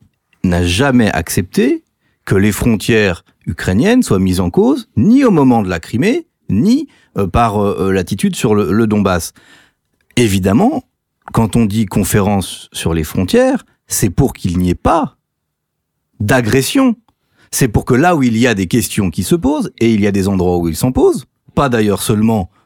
n'a jamais accepté que les frontières ukrainiennes soient mises en cause, ni au moment de la Crimée, ni euh, par euh, l'attitude sur le, le Donbass. Évidemment, quand on dit conférence sur les frontières, c'est pour qu'il n'y ait pas d'agression. C'est pour que là où il y a des questions qui se posent, et il y a des endroits où ils s'en posent, pas d'ailleurs seulement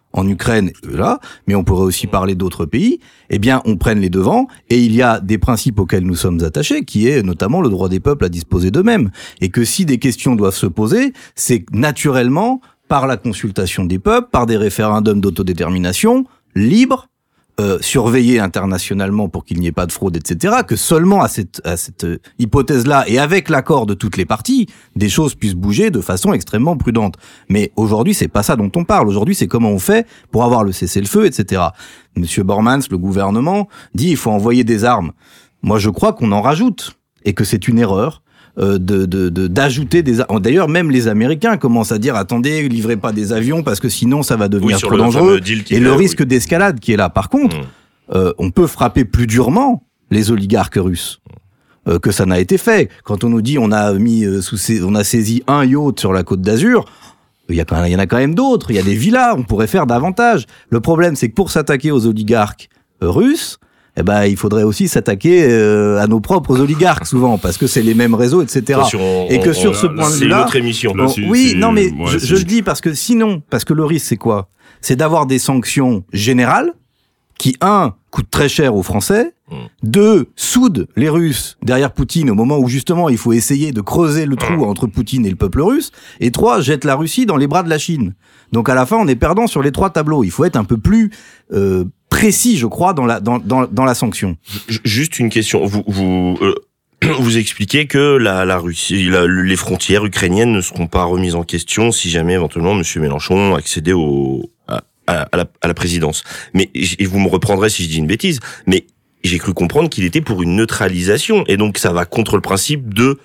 en Ukraine, là, mais on pourrait aussi parler d'autres pays, eh bien, on prenne les devants, et il y a des principes auxquels nous sommes attachés, qui est notamment le droit des peuples à disposer d'eux-mêmes. Et que si des questions doivent se poser, c'est naturellement par la consultation des peuples, par des référendums d'autodétermination, libres, Euh, surveillé internationalement pour qu'il n'y ait pas de fraude, et cetera, que seulement à cette, à cette euh, hypothèse-là, et avec l'accord de toutes les parties, des choses puissent bouger de façon extrêmement prudente. Mais aujourd'hui, c'est pas ça dont on parle. Aujourd'hui, c'est comment on fait pour avoir le cessez-le-feu, et cetera. Monsieur Bormans, le gouvernement, dit il faut envoyer des armes. Moi, je crois qu'on en rajoute, et que c'est une erreur. De, de, de, d'ajouter des... D'ailleurs, même les Américains commencent à dire « Attendez, livrez pas des avions parce que sinon ça va devenir oui, trop dangereux. » Et le risque oui. d'escalade qui est là. Par contre, mmh. euh, on peut frapper plus durement les oligarques russes euh, que ça n'a été fait. Quand on nous dit on a mis euh, sous ces, on a saisi un yacht sur la Côte d'Azur, il y, a quand même, il y en a quand même d'autres. Il y a des villas, on pourrait faire davantage. Le problème, c'est que pour s'attaquer aux oligarques euh, russes, eh ben, il faudrait aussi s'attaquer euh, à nos propres oligarques souvent, parce que c'est les mêmes réseaux, et cetera. On, et que on, sur on, ce point de vue-là, c'est une autre émission. On, oui, non, mais ouais, je, je le dis parce que sinon, parce que le risque, c'est quoi ? C'est d'avoir des sanctions générales qui, un, coûtent très cher aux Français, mmh. deux, soudent les Russes derrière Poutine au moment où justement il faut essayer de creuser le trou entre Poutine et le peuple russe, et trois, jettent la Russie dans les bras de la Chine. Donc à la fin, on est perdant sur les trois tableaux. Il faut être un peu plus euh, précis, je crois, dans la dans dans, dans la sanction. Juste une question. Vous vous euh, vous expliquez que la la Russie, la, les frontières ukrainiennes ne seront pas remises en question si jamais éventuellement Monsieur Mélenchon accédait au à, à, la, à la présidence. Mais et vous me reprendrez si je dis une bêtise. Mais j'ai cru comprendre qu'il était pour une neutralisation, et donc ça va contre le principe de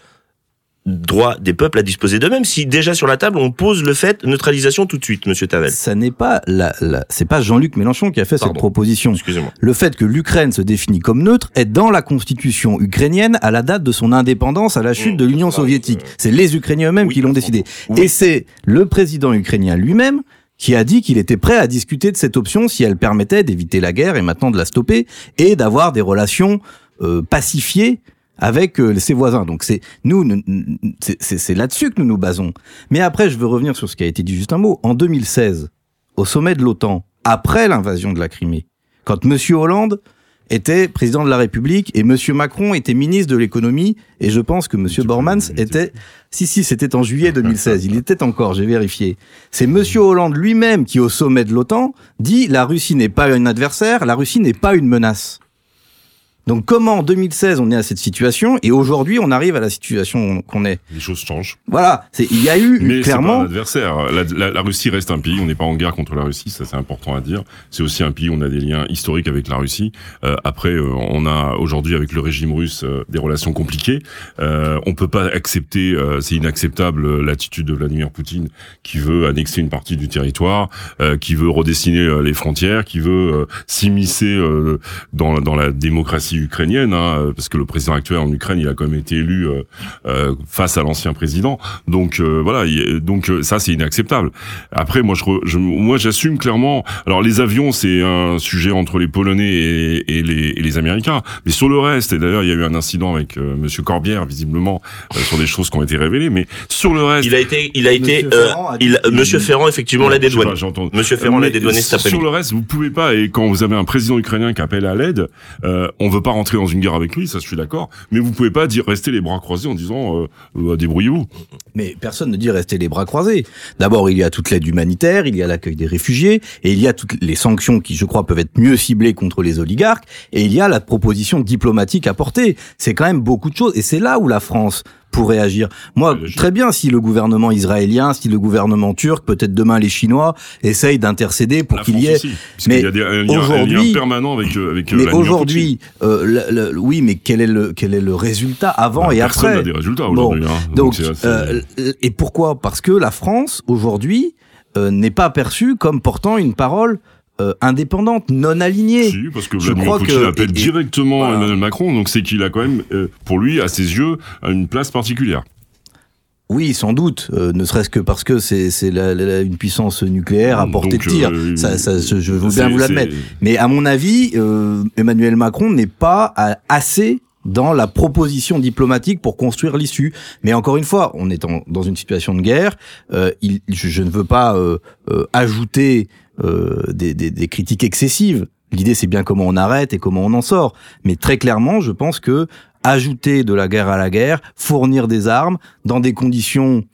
droit des peuples à disposer d'eux-mêmes. Si déjà sur la table on pose le fait neutralisation tout de suite, Monsieur Tavel. Ça n'est pas la, la c'est pas Jean-Luc Mélenchon qui a fait Pardon. cette proposition. Excusez-moi. Le fait que l'Ukraine se définit comme neutre est dans la constitution ukrainienne à la date de son indépendance à la chute mmh, de l'Union soviétique. Euh... C'est les Ukrainiens eux-mêmes oui, qui l'ont décidé. Oui. Et c'est le président ukrainien lui-même qui a dit qu'il était prêt à discuter de cette option si elle permettait d'éviter la guerre et maintenant de la stopper et d'avoir des relations euh, pacifiées avec euh, ses voisins. Donc c'est nous, nous c'est, c'est, c'est là-dessus que nous nous basons. Mais après, je veux revenir sur ce qui a été dit, juste un mot. En deux mille seize, au sommet de l'OTAN, après l'invasion de la Crimée, quand Monsieur Hollande était président de la République et Monsieur Macron était ministre de l'économie, et je pense que Monsieur Bormans était... Si, si, c'était en juillet deux mille seize, il était encore, j'ai vérifié. C'est Monsieur Hollande lui-même qui, au sommet de l'OTAN, dit « La Russie n'est pas un adversaire, la Russie n'est pas une menace ». Donc comment en deux mille seize on est à cette situation et aujourd'hui on arrive à la situation qu'on est. Les choses changent. Voilà, c'est il y a eu mais clairement. Mais c'est pas un adversaire. La, la, la Russie reste un pays. On n'est pas en guerre contre la Russie, ça c'est important à dire. C'est aussi un pays où on a des liens historiques avec la Russie. Euh, après, euh, on a aujourd'hui avec le régime russe euh, des relations compliquées. Euh, on peut pas accepter, euh, c'est inacceptable euh, l'attitude de Vladimir Poutine qui veut annexer une partie du territoire, euh, qui veut redessiner euh, les frontières, qui veut euh, s'immiscer euh, dans dans la démocratie ukrainienne, hein, parce que le président actuel en Ukraine, il a quand même été élu euh, euh, face à l'ancien président. Donc euh, voilà, il, donc ça c'est inacceptable. Après, moi je, je moi j'assume clairement. Alors les avions, c'est un sujet entre les Polonais et, et, les, et les Américains, mais sur le reste, et d'ailleurs il y a eu un incident avec euh, Monsieur Corbière visiblement euh, sur des choses qui ont été révélées, mais sur le reste, il a été, il a été, Monsieur, euh, Ferrand, a il, Monsieur Ferrand effectivement l'a dédouané. Monsieur Ferrand l'a dédouané cet après-midi. Sur le reste, vous pouvez pas. Et quand vous avez un président ukrainien qui appelle à l'aide, euh, on veut pas rentrer dans une guerre avec lui, ça je suis d'accord, mais vous pouvez pas dire rester les bras croisés en disant euh, euh, débrouillez-vous. Mais personne ne dit rester les bras croisés. D'abord, il y a toute l'aide humanitaire, il y a l'accueil des réfugiés, et il y a toutes les sanctions qui, je crois, peuvent être mieux ciblées contre les oligarques, et il y a la proposition diplomatique à porter. C'est quand même beaucoup de choses, et c'est là où la France pourrait agir. Moi, très bien, si le gouvernement israélien, si le gouvernement turc, peut-être demain les Chinois, essayent d'intercéder pour la qu'il France y ait... Aussi, mais il y a, des, il y a aujourd'hui, un lien permanent avec, avec mais la aujourd'hui, euh, le, le, oui, mais quel est le, quel est le résultat avant bah, et personne après? Personne n'a des résultats aujourd'hui. Bon, hein. Donc, donc c'est, euh, c'est... et pourquoi? Parce que la France, aujourd'hui, euh, n'est pas perçue comme portant une parole Euh, indépendante, non alignée. Si, parce que Vladimir Poutine que... appelle et, directement voilà. Emmanuel Macron, donc c'est qu'il a quand même, euh, pour lui, à ses yeux, une place particulière. Oui, sans doute, euh, ne serait-ce que parce que c'est, c'est la, la, une puissance nucléaire à portée de tir. Euh, ça, ça, je veux bien vous l'admettre. Mais à mon avis, euh, Emmanuel Macron n'est pas à, assez dans la proposition diplomatique pour construire l'issue. Mais encore une fois, on est en, dans une situation de guerre. Euh, il, je, je ne veux pas euh, euh, ajouter euh, des, des, des critiques excessives. L'idée, c'est bien comment on arrête et comment on en sort. Mais très clairement, je pense que ajouter de la guerre à la guerre, fournir des armes dans des conditions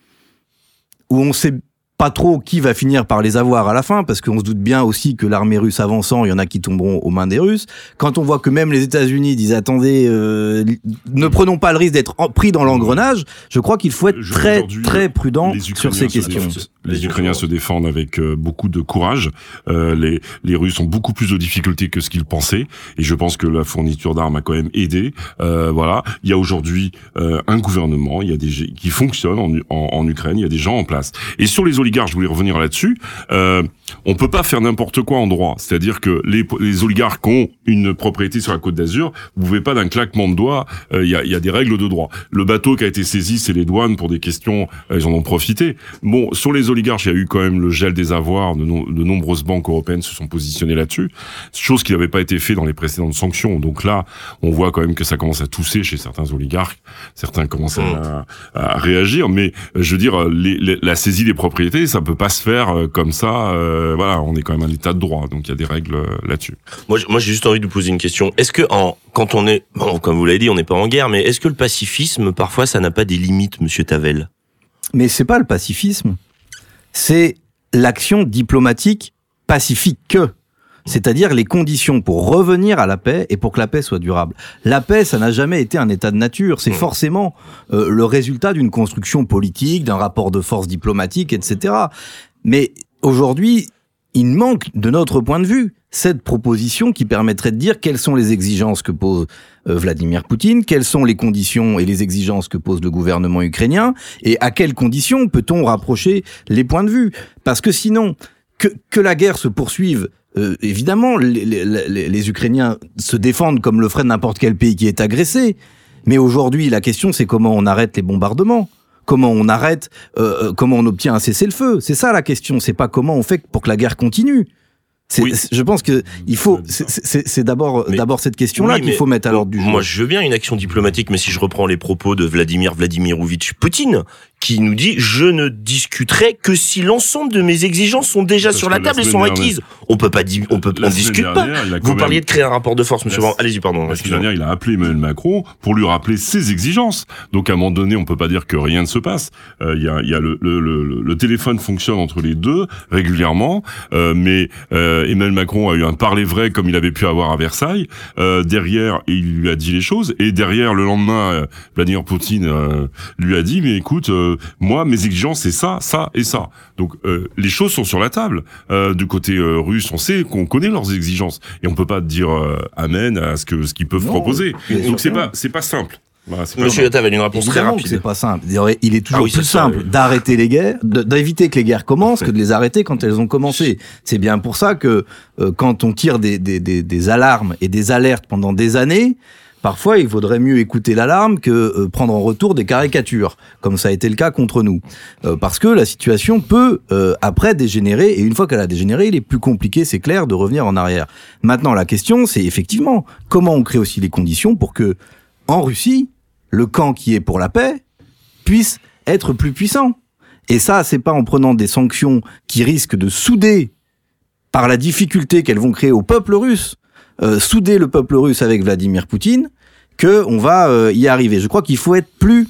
où on sait pas trop qui va finir par les avoir à la fin, parce qu'on se doute bien aussi que l'armée russe avançant, il y en a qui tomberont aux mains des Russes. Quand on voit que même les États-Unis disent attendez, euh, ne prenons pas le risque d'être pris dans l'engrenage, je crois qu'il faut être Je, très très prudent sur ces questions. Défendent, les Ukrainiens se défendent avec euh, beaucoup de courage. Euh, les, les Russes ont beaucoup plus de difficultés que ce qu'ils pensaient, et je pense que la fourniture d'armes a quand même aidé. Euh, voilà, il y a aujourd'hui euh, un gouvernement, il y a des qui fonctionne en, en, en Ukraine, il y a des gens en place. Et sur les oligarques, je voulais revenir là-dessus. Euh, on peut pas faire n'importe quoi en droit. C'est-à-dire que les, les oligarques ont une propriété sur la Côte d'Azur. Vous pouvez pas d'un claquement de doigts. Il euh, y, a, y a des règles de droit. Le bateau qui a été saisi, c'est les douanes pour des questions. Euh, ils en ont profité. Bon, sur les oligarques, il y a eu quand même le gel des avoirs. De, no, de nombreuses banques européennes se sont positionnées là-dessus. Chose qui n'avait pas été fait dans les précédentes sanctions. Donc là, on voit quand même que ça commence à tousser chez certains oligarques. Certains commencent à, à réagir. Mais je veux dire, les, les, la saisie des propriétés, ça peut pas se faire euh, comme ça. Euh, voilà, on est quand même un état de droit, donc il y a des règles euh, là-dessus. Moi, moi, j'ai juste envie de vous poser une question. Est-ce que, en, quand on est, bon, comme vous l'avez dit, on n'est pas en guerre, mais est-ce que le pacifisme, parfois, ça n'a pas des limites, Monsieur Tavel? Mais c'est pas le pacifisme, c'est l'action diplomatique pacifique. C'est-à-dire les conditions pour revenir à la paix et pour que la paix soit durable. La paix, ça n'a jamais été un état de nature. C'est forcément euh, le résultat d'une construction politique, d'un rapport de force diplomatique, et cetera. Mais aujourd'hui, il manque, de notre point de vue, cette proposition qui permettrait de dire quelles sont les exigences que pose euh, Vladimir Poutine, quelles sont les conditions et les exigences que pose le gouvernement ukrainien, et à quelles conditions peut-on rapprocher les points de vue. Parce que sinon, que, que la guerre se poursuive, Euh, évidemment, les, les, les, les Ukrainiens se défendent comme le ferait n'importe quel pays qui est agressé. Mais aujourd'hui, la question, c'est comment on arrête les bombardements. Comment on arrête, euh, comment on obtient un cessez-le-feu. C'est ça la question. C'est pas comment on fait pour que la guerre continue. C'est, oui. Je pense que il faut. C'est, c'est, c'est d'abord, mais, d'abord cette question-là oui, qu'il faut mettre à l'ordre du jour. Moi, je veux bien une action diplomatique, mais si je reprends les propos de Vladimir Vladimirovitch Poutine, qui nous dit je ne discuterai que si l'ensemble de mes exigences sont déjà Parce sur la table et sont acquises. On peut pas dire, on peut, on discute pas. Vous parliez même... de créer un rapport de force, Monsieur. La... Allez-y, pardon. La semaine dernière, il a appelé Emmanuel Macron pour lui rappeler ses exigences. Donc à un moment donné, on peut pas dire que rien ne se passe. Il euh, y a, il y a le, le, le, le téléphone fonctionne entre les deux régulièrement, euh, mais euh, Emmanuel Macron a eu un parler vrai comme il avait pu avoir à Versailles. Euh, derrière, il lui a dit les choses, et derrière, le lendemain, euh, Vladimir Poutine euh, lui a dit mais écoute. Euh, moi, mes exigences, c'est ça, ça et ça. Donc, euh, les choses sont sur la table. Euh, du côté euh, russe, on sait qu'on connaît leurs exigences et on peut pas dire euh, amen à ce que ce qu'ils peuvent non, proposer. Donc, c'est pas c'est pas simple. Voilà, Monsieur Yotav avait une réponse très rapide. C'est pas simple. Il est toujours ah oui, plus simple ça, oui. d'arrêter les guerres, d'éviter que les guerres commencent, que de les arrêter quand elles ont commencé. C'est bien pour ça que euh, quand on tire des, des, des, des alarmes et des alertes pendant des années. Parfois, il vaudrait mieux écouter l'alarme que euh, prendre en retour des caricatures, comme ça a été le cas contre nous. Euh, parce que la situation peut, euh, après, dégénérer, et une fois qu'elle a dégénéré, il est plus compliqué, c'est clair, de revenir en arrière. Maintenant, la question, c'est effectivement, comment on crée aussi les conditions pour que, en Russie, le camp qui est pour la paix puisse être plus puissant. Et ça, c'est pas en prenant des sanctions qui risquent de souder, par la difficulté qu'elles vont créer au peuple russe, Euh, souder le peuple russe avec Vladimir Poutine, que on va euh, y arriver. Je crois qu'il faut être plus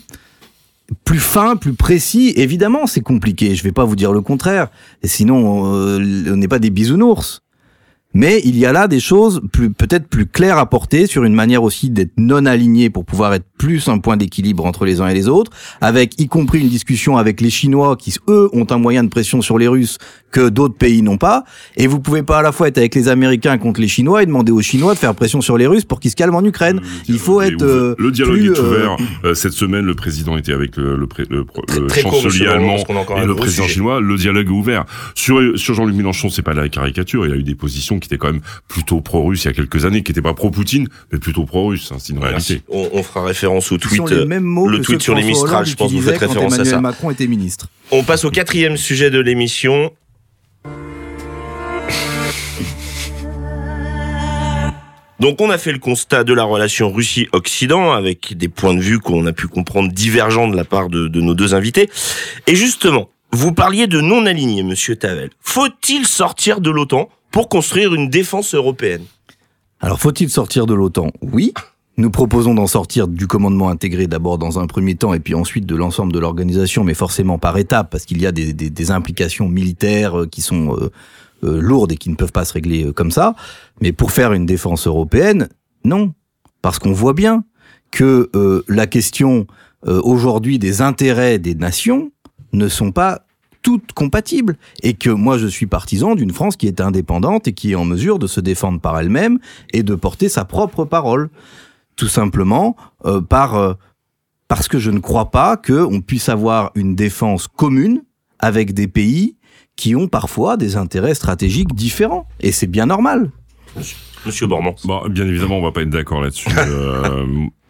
plus fin, plus précis. Évidemment, c'est compliqué. Je vais pas vous dire le contraire. Et sinon, euh, on n'est pas des bisounours. Mais il y a là des choses plus, peut-être plus claires à porter, sur une manière aussi d'être non aligné pour pouvoir être plus un point d'équilibre entre les uns et les autres, avec y compris une discussion avec les Chinois qui, eux, ont un moyen de pression sur les Russes que d'autres pays n'ont pas. Et vous pouvez pas à la fois être avec les Américains contre les Chinois et demander aux Chinois de faire pression sur les Russes pour qu'ils se calment en Ukraine. Il faut être euh, le dialogue plus, est ouvert. Euh, Cette semaine, le président était avec le, le, le, le, le chancelier allemand et le président sujet. chinois. Le dialogue est ouvert. Sur, sur Jean-Luc Mélenchon, c'est pas la caricature. Il a eu des positions qui étaient quand même plutôt pro-russe il y a quelques années, qui n'étaient pas pro-Poutine, mais plutôt pro-russe. Hein, c'est une réalité. On, on fera référence au tweet, le tweet sur les Mistral. Je pense que vous faites référence Emmanuel à ça. Macron était ministre. On passe au quatrième sujet de l'émission. Donc on a fait le constat de la relation Russie-Occident avec des points de vue qu'on a pu comprendre divergents de la part de, de nos deux invités. Et justement, Vous parliez de non-alignés, monsieur Tavel. Faut-il sortir de l'OTAN pour construire une défense européenne ? Alors, faut-il sortir de l'OTAN ? Oui. Nous proposons d'en sortir du commandement intégré d'abord dans un premier temps et puis ensuite de l'ensemble de l'organisation, mais forcément par étapes, parce qu'il y a des, des, des implications militaires qui sont euh, euh, lourdes et qui ne peuvent pas se régler euh, comme ça. Mais pour faire une défense européenne, non. Parce qu'on voit bien que euh, la question euh, aujourd'hui des intérêts des nations ne sont pas toutes compatibles, et que moi je suis partisan d'une France qui est indépendante et qui est en mesure de se défendre par elle-même et de porter sa propre parole, tout simplement euh, par euh, parce que je ne crois pas qu'on puisse avoir une défense commune avec des pays qui ont parfois des intérêts stratégiques différents, et c'est bien normal. Monsieur Bormans. Bon, bien évidemment, on va pas être d'accord là-dessus. euh,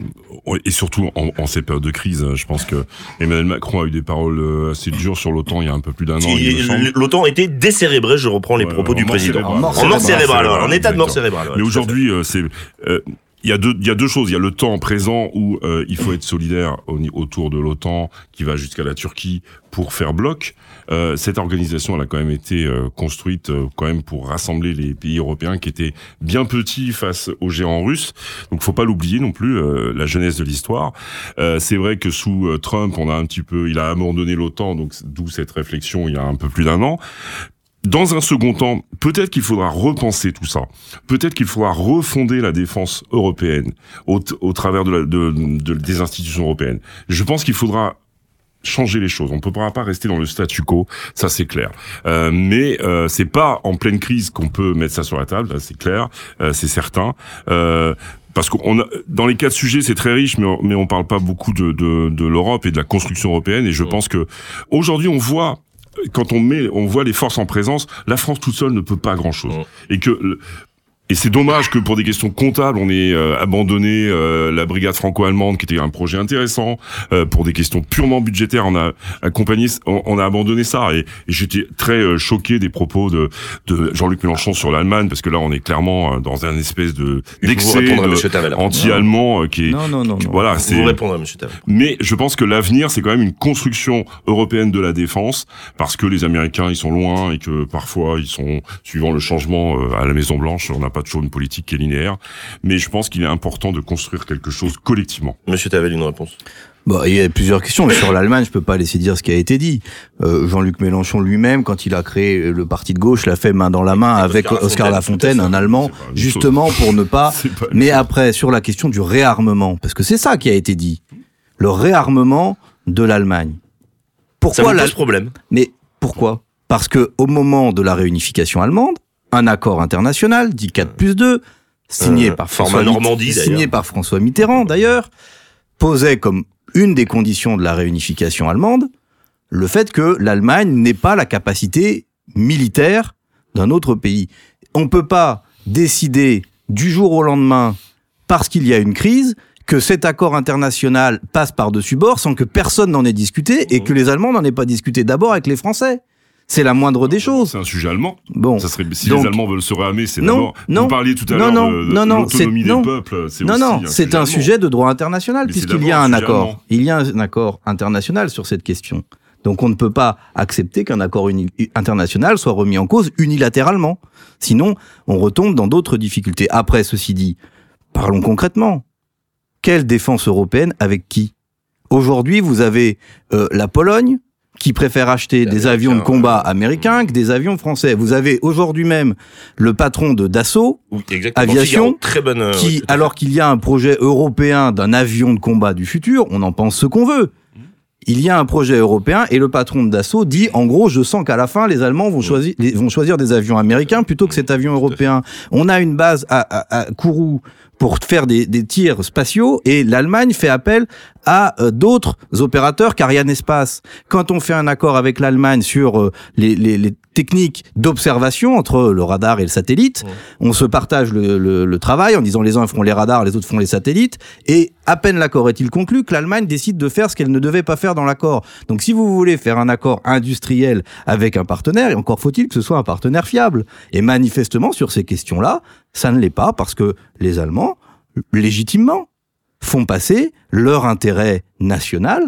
et surtout en, en ces périodes de crise, je pense que Emmanuel Macron a eu des paroles assez dures sur l'OTAN il y a un peu plus d'un an. Il me l'OTAN était décérébré, je reprends les ouais, propos du président. En mort cérébrale, cérébrale, en état de mort cérébrale. Ouais, mais aujourd'hui, euh, c'est... Euh, Il y a deux, il y a deux choses. Il y a le temps présent où euh, il faut être solidaire au, autour de l'OTAN, qui va jusqu'à la Turquie pour faire bloc. Euh, cette organisation, elle a quand même été euh, construite euh, quand même pour rassembler les pays européens qui étaient bien petits face aux géants russes. Donc, faut pas l'oublier non plus, euh, la jeunesse de l'histoire. Euh, c'est vrai que sous euh, Trump, on a un petit peu, il a abandonné l'OTAN, donc d'où cette réflexion il y a un peu plus d'un an. Dans un second temps, peut-être qu'il faudra repenser tout ça. Peut-être qu'il faudra refonder la défense européenne au, au travers de, la, de, de des institutions européennes. Je pense qu'il faudra changer les choses. On ne pourra pas rester dans le statu quo, ça c'est clair. Euh, mais euh, c'est pas en pleine crise qu'on peut mettre ça sur la table, là, c'est clair, euh, c'est certain. Euh, Parce qu'on a, dans les quatre sujets, c'est très riche, mais on, mais on parle pas beaucoup de, de, de l'Europe et de la construction européenne. Et je pense que aujourd'hui, on voit. Quand on met, on voit les forces en présence, la France toute seule ne peut pas grand-chose. Mmh. Et que, et c'est dommage que pour des questions comptables, on ait euh, abandonné euh, la brigade franco-allemande, qui était un projet intéressant. Euh, pour des questions purement budgétaires, on a accompagné, on, on a abandonné ça. Et, et j'étais très euh, choqué des propos de, de Jean-Luc Mélenchon sur l'Allemagne, parce que là, on est clairement dans un espèce de d'excès de, anti-allemand euh, qui est. Non, non, non. Qui, non. Voilà, c'est. Vous répondrez, monsieur Tavel. Mais je pense que l'avenir, c'est quand même une construction européenne de la défense, parce que les Américains, ils sont loin et que parfois, ils sont suivant le changement euh, à la Maison Blanche, on n'a pas toujours une politique qui est linéaire, mais je pense qu'il est important de construire quelque chose collectivement. Monsieur Tavel, une réponse. Bon, il y a plusieurs questions, mais sur l'Allemagne, je peux pas laisser dire ce qui a été dit. Euh, Jean-Luc Mélenchon lui-même, quand il a créé le parti de gauche, l'a fait main dans la main avec Oscar, Oscar Lafontaine, Lafontaine un Allemand, justement chose. pour ne pas... pas mais après, sur la question du réarmement, parce que c'est ça qui a été dit, le réarmement de l'Allemagne. Pourquoi ça vous pose problème. Mais pourquoi ? Parce que au moment de la réunification allemande, un accord international, dit quatre plus deux, signé, euh, par, François Normandie, signé par François Mitterrand d'ailleurs, posait comme une des conditions de la réunification allemande le fait que l'Allemagne n'ait pas la capacité militaire d'un autre pays. On ne peut pas décider du jour au lendemain, parce qu'il y a une crise, que cet accord international passe par-dessus bord sans que personne n'en ait discuté et que les Allemands n'en aient pas discuté d'abord avec les Français. C'est la moindre des choses. C'est un sujet allemand. Bon. Ça serait, si donc, les Allemands veulent se réarmer, c'est non, d'abord. Non, vous parliez tout à non, l'heure non, de, non, non, l'autonomie des non, peuples. C'est non, aussi non, un c'est sujet un allemand. sujet de droit international, mais puisqu'il y a un, un accord. Allemand. Il y a un accord international sur cette question. Donc on ne peut pas accepter qu'un accord uni- international soit remis en cause unilatéralement. Sinon, on retombe dans d'autres difficultés. Après, ceci dit, parlons concrètement. Quelle défense européenne avec qui ? Aujourd'hui, vous avez euh, la Pologne, qui préfère acheter des avions de combat américains que des avions français. Vous avez aujourd'hui même le patron de Dassault Aviation, très bonne, euh, qui, alors qu'il y a un projet européen d'un avion de combat du futur, on en pense ce qu'on veut. Il y a un projet européen et le patron de Dassault dit, en gros, je sens qu'à la fin, les Allemands vont choisir, vont choisir des avions américains plutôt que cet avion européen. On a une base à, à, à Kourou pour faire des, des tirs spatiaux et l'Allemagne fait appel à euh, d'autres opérateurs qu'Ariane Espace. Quand on fait un accord avec l'Allemagne sur euh, les, les, les techniques d'observation entre le radar et le satellite, ouais. on se partage le, le, le travail en disant les uns feront les radars, les autres feront les satellites, et à peine l'accord est-il conclu que l'Allemagne décide de faire ce qu'elle ne devait pas faire dans l'accord. Donc si vous voulez faire un accord industriel avec un partenaire, et encore faut-il que ce soit un partenaire fiable. Et manifestement, sur ces questions-là, ça ne l'est pas parce que les Allemands, légitimement, font passer leur intérêt national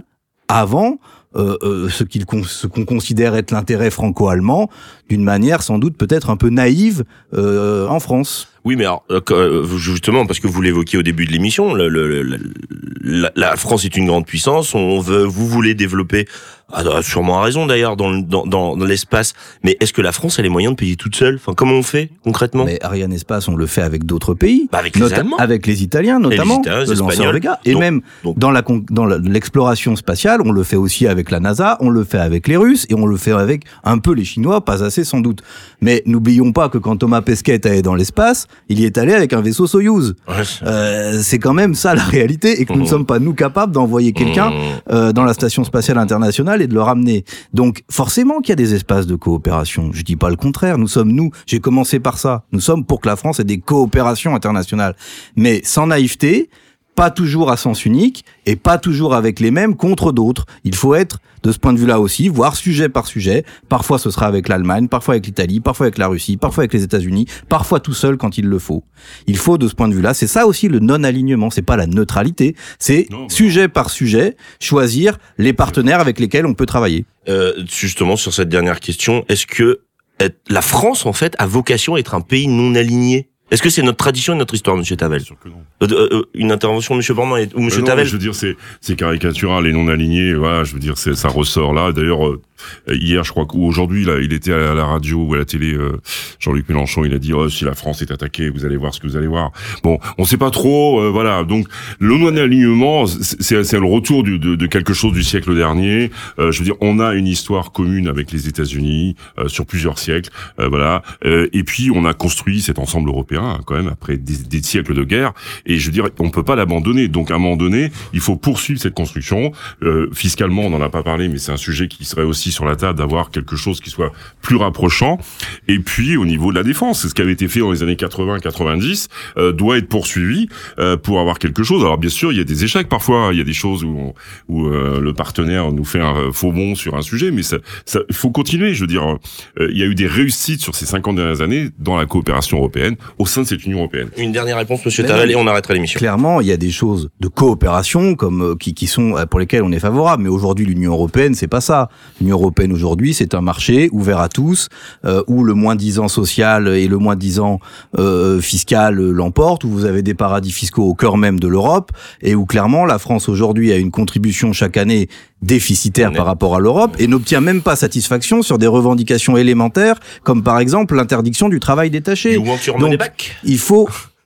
avant euh, euh, ce, qu'il, ce qu'on considère être l'intérêt franco-allemand, d'une manière sans doute peut-être un peu naïve euh, en France. Oui, mais alors, euh, justement, parce que vous l'évoquiez au début de l'émission, le, le, le, la, la France est une grande puissance, on veut, vous voulez développer, ah, sûrement à raison d'ailleurs, dans, dans, dans, dans l'espace, mais est-ce que la France a les moyens de payer toute seule ? Enfin, comment on fait, concrètement ? Mais Ariane Espace, on le fait avec d'autres pays. Bah, avec les nota- Allemands. Avec les Italiens, notamment, les Italiens, les le lanceur Espagnols. Vega. Et Donc, même donc. dans, la, dans la, l'exploration spatiale, on le fait aussi avec la NASA, on le fait avec les Russes, et on le fait avec un peu les Chinois, pas assez sans doute. Mais n'oublions pas que quand Thomas Pesquet est allé dans l'espace, il y est allé avec un vaisseau Soyouz. Ouais. Euh, c'est quand même ça la réalité, et que nous ne Mmh. sommes pas, nous, capables d'envoyer quelqu'un Mmh. euh, dans la Station Spatiale Internationale et de le ramener. Donc, forcément qu'il y a des espaces de coopération. Je dis pas le contraire. Nous sommes, nous, j'ai commencé par ça. Nous sommes pour que la France ait des coopérations internationales. Mais sans naïveté, pas toujours à sens unique, et pas toujours avec les mêmes contre d'autres. Il faut être, de ce point de vue-là aussi, voir sujet par sujet. Parfois ce sera avec l'Allemagne, parfois avec l'Italie, parfois avec la Russie, parfois avec les États-Unis, parfois tout seul quand il le faut. Il faut, de ce point de vue-là, c'est ça aussi le non-alignement, c'est pas la neutralité, c'est Non, bah sujet par sujet, choisir les partenaires avec lesquels on peut travailler. Euh, justement, sur cette dernière question, est-ce que être, la France, en fait, a vocation à être un pays non aligné ? Est-ce que c'est notre tradition et notre histoire, Monsieur Tavel ? Bien sûr que non. euh, euh, Une intervention de Monsieur Bormann et- ou Monsieur Euh, non, Tavel ? Je veux dire, c'est, c'est caricatural et non aligné. Voilà, je veux dire, c'est, ça ressort là. D'ailleurs, euh, hier, je crois qu'aujourd'hui, là, il était à la radio ou à la télé. Euh, Jean-Luc Mélenchon, il a dit, oh, si la France est attaquée, vous allez voir ce que vous allez voir. Bon, on sait pas trop. Euh, voilà. Donc, le non-alignement, c'est, c'est, c'est le retour du, de, de quelque chose du siècle dernier. Euh, je veux dire, on a une histoire commune avec les États-Unis euh, sur plusieurs siècles. Euh, voilà. Euh, et puis, on a construit cet ensemble européen quand même après des, des siècles de guerre, et je veux dire on peut pas l'abandonner. Donc à un moment donné il faut poursuivre cette construction. Euh, fiscalement on n'en a pas parlé, mais c'est un sujet qui serait aussi sur la table, d'avoir quelque chose qui soit plus rapprochant. Et puis au niveau de la défense, ce qui avait été fait dans les années quatre-vingts quatre-vingt-dix euh, doit être poursuivi euh, pour avoir quelque chose. Alors bien sûr il y a des échecs parfois, il y a des choses où, on, où euh, le partenaire nous fait un faux bond sur un sujet, mais ça, ça faut continuer. Je veux dire euh, il y a eu des réussites sur ces cinquante dernières années dans la coopération européenne, au sein de cette Union européenne. Une dernière réponse, Monsieur Mais Tavel, non. et on arrêtera l'émission. Clairement, il y a des choses de coopération comme euh, qui, qui sont euh, pour lesquelles on est favorable. Mais aujourd'hui, l'Union européenne, c'est pas ça. L'Union européenne aujourd'hui, c'est un marché ouvert à tous, euh, où le moins-disant social et le moins-disant euh, fiscal euh, l'emportent, où vous avez des paradis fiscaux au cœur même de l'Europe, et où clairement la France aujourd'hui a une contribution chaque année déficitaire par rapport à l'Europe et n'obtient même pas satisfaction sur des revendications élémentaires comme par exemple l'interdiction du travail détaché. You want your Donc, money back ? il faut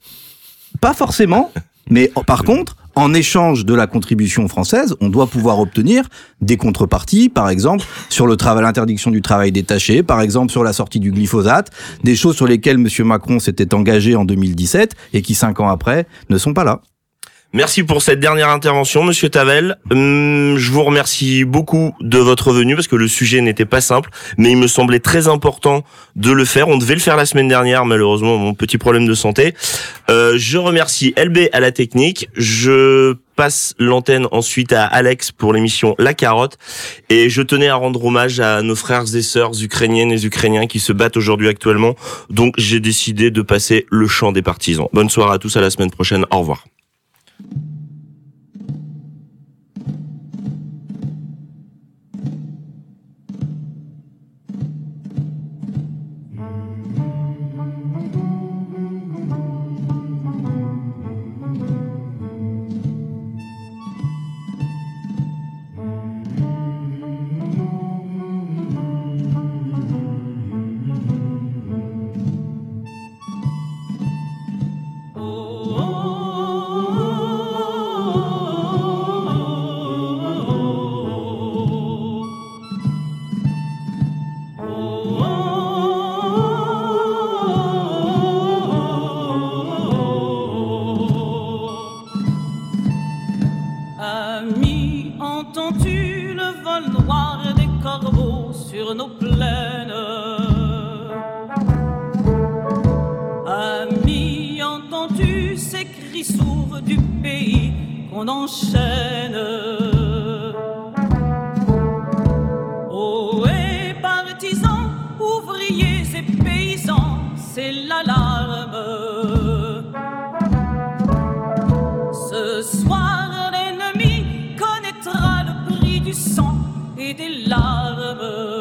pas forcément, mais par contre, en échange de la contribution française, on doit pouvoir obtenir des contreparties, par exemple sur le travail, l'interdiction du travail détaché, par exemple sur la sortie du glyphosate, des choses sur lesquelles Monsieur Macron s'était engagé en deux mille dix-sept et qui cinq ans après ne sont pas là. Merci pour cette dernière intervention, Monsieur Tavel. Hum, je vous remercie beaucoup de votre venue parce que le sujet n'était pas simple, mais il me semblait très important de le faire. On devait le faire la semaine dernière, malheureusement, mon petit problème de santé. Euh, je remercie L B à la technique. Je passe l'antenne ensuite à Alex pour l'émission La Carotte. Et je tenais à rendre hommage à nos frères et sœurs ukrainiennes et ukrainiens qui se battent aujourd'hui actuellement. Donc j'ai décidé de passer le chant des partisans. Bonne soirée à tous, à la semaine prochaine. Au revoir. Ami, entends-tu le vol noir des corbeaux sur nos plaines? Ami, entends-tu ces cris sourds du pays qu'on enchaîne? Oh, et partisans, ouvriers et paysans, c'est l'alarme. Ce soir, l'ennemi connaîtra le prix du sang et des larmes.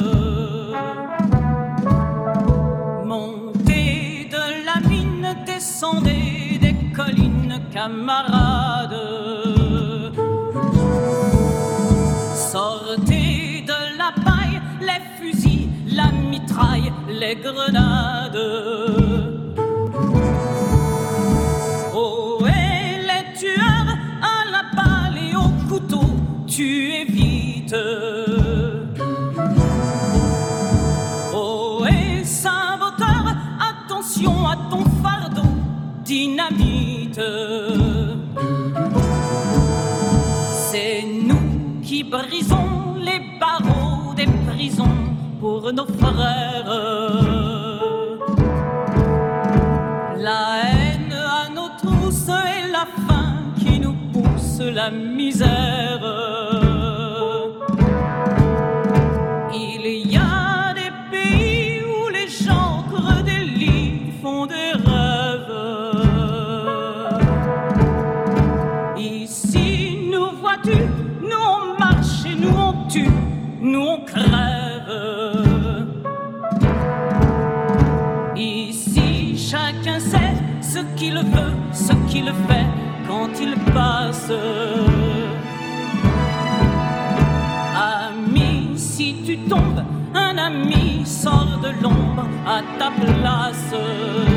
Montez de la mine, descendez des collines, camarades. Sortez de la paille, les fusils, la mitraille, les grenades. Oh, et les tueurs à la balle et au couteau, tuez vite. Oh, et saboteur, attention à ton fardeau, dynamite. C'est nous qui brisons les barreaux des prisons pour nos frères. La haine à nos trousses et la faim qui nous pousse la misère. Il y a des pays où les gens creux des lits font des rêves. Ici, nous vois-tu, nous on marche et nous on tue, nous on crève. Ici, chacun sait ce qu'il veut, ce qu'il fait quand il passe. Ami, si tu tombes, un ami sort de l'ombre à ta place.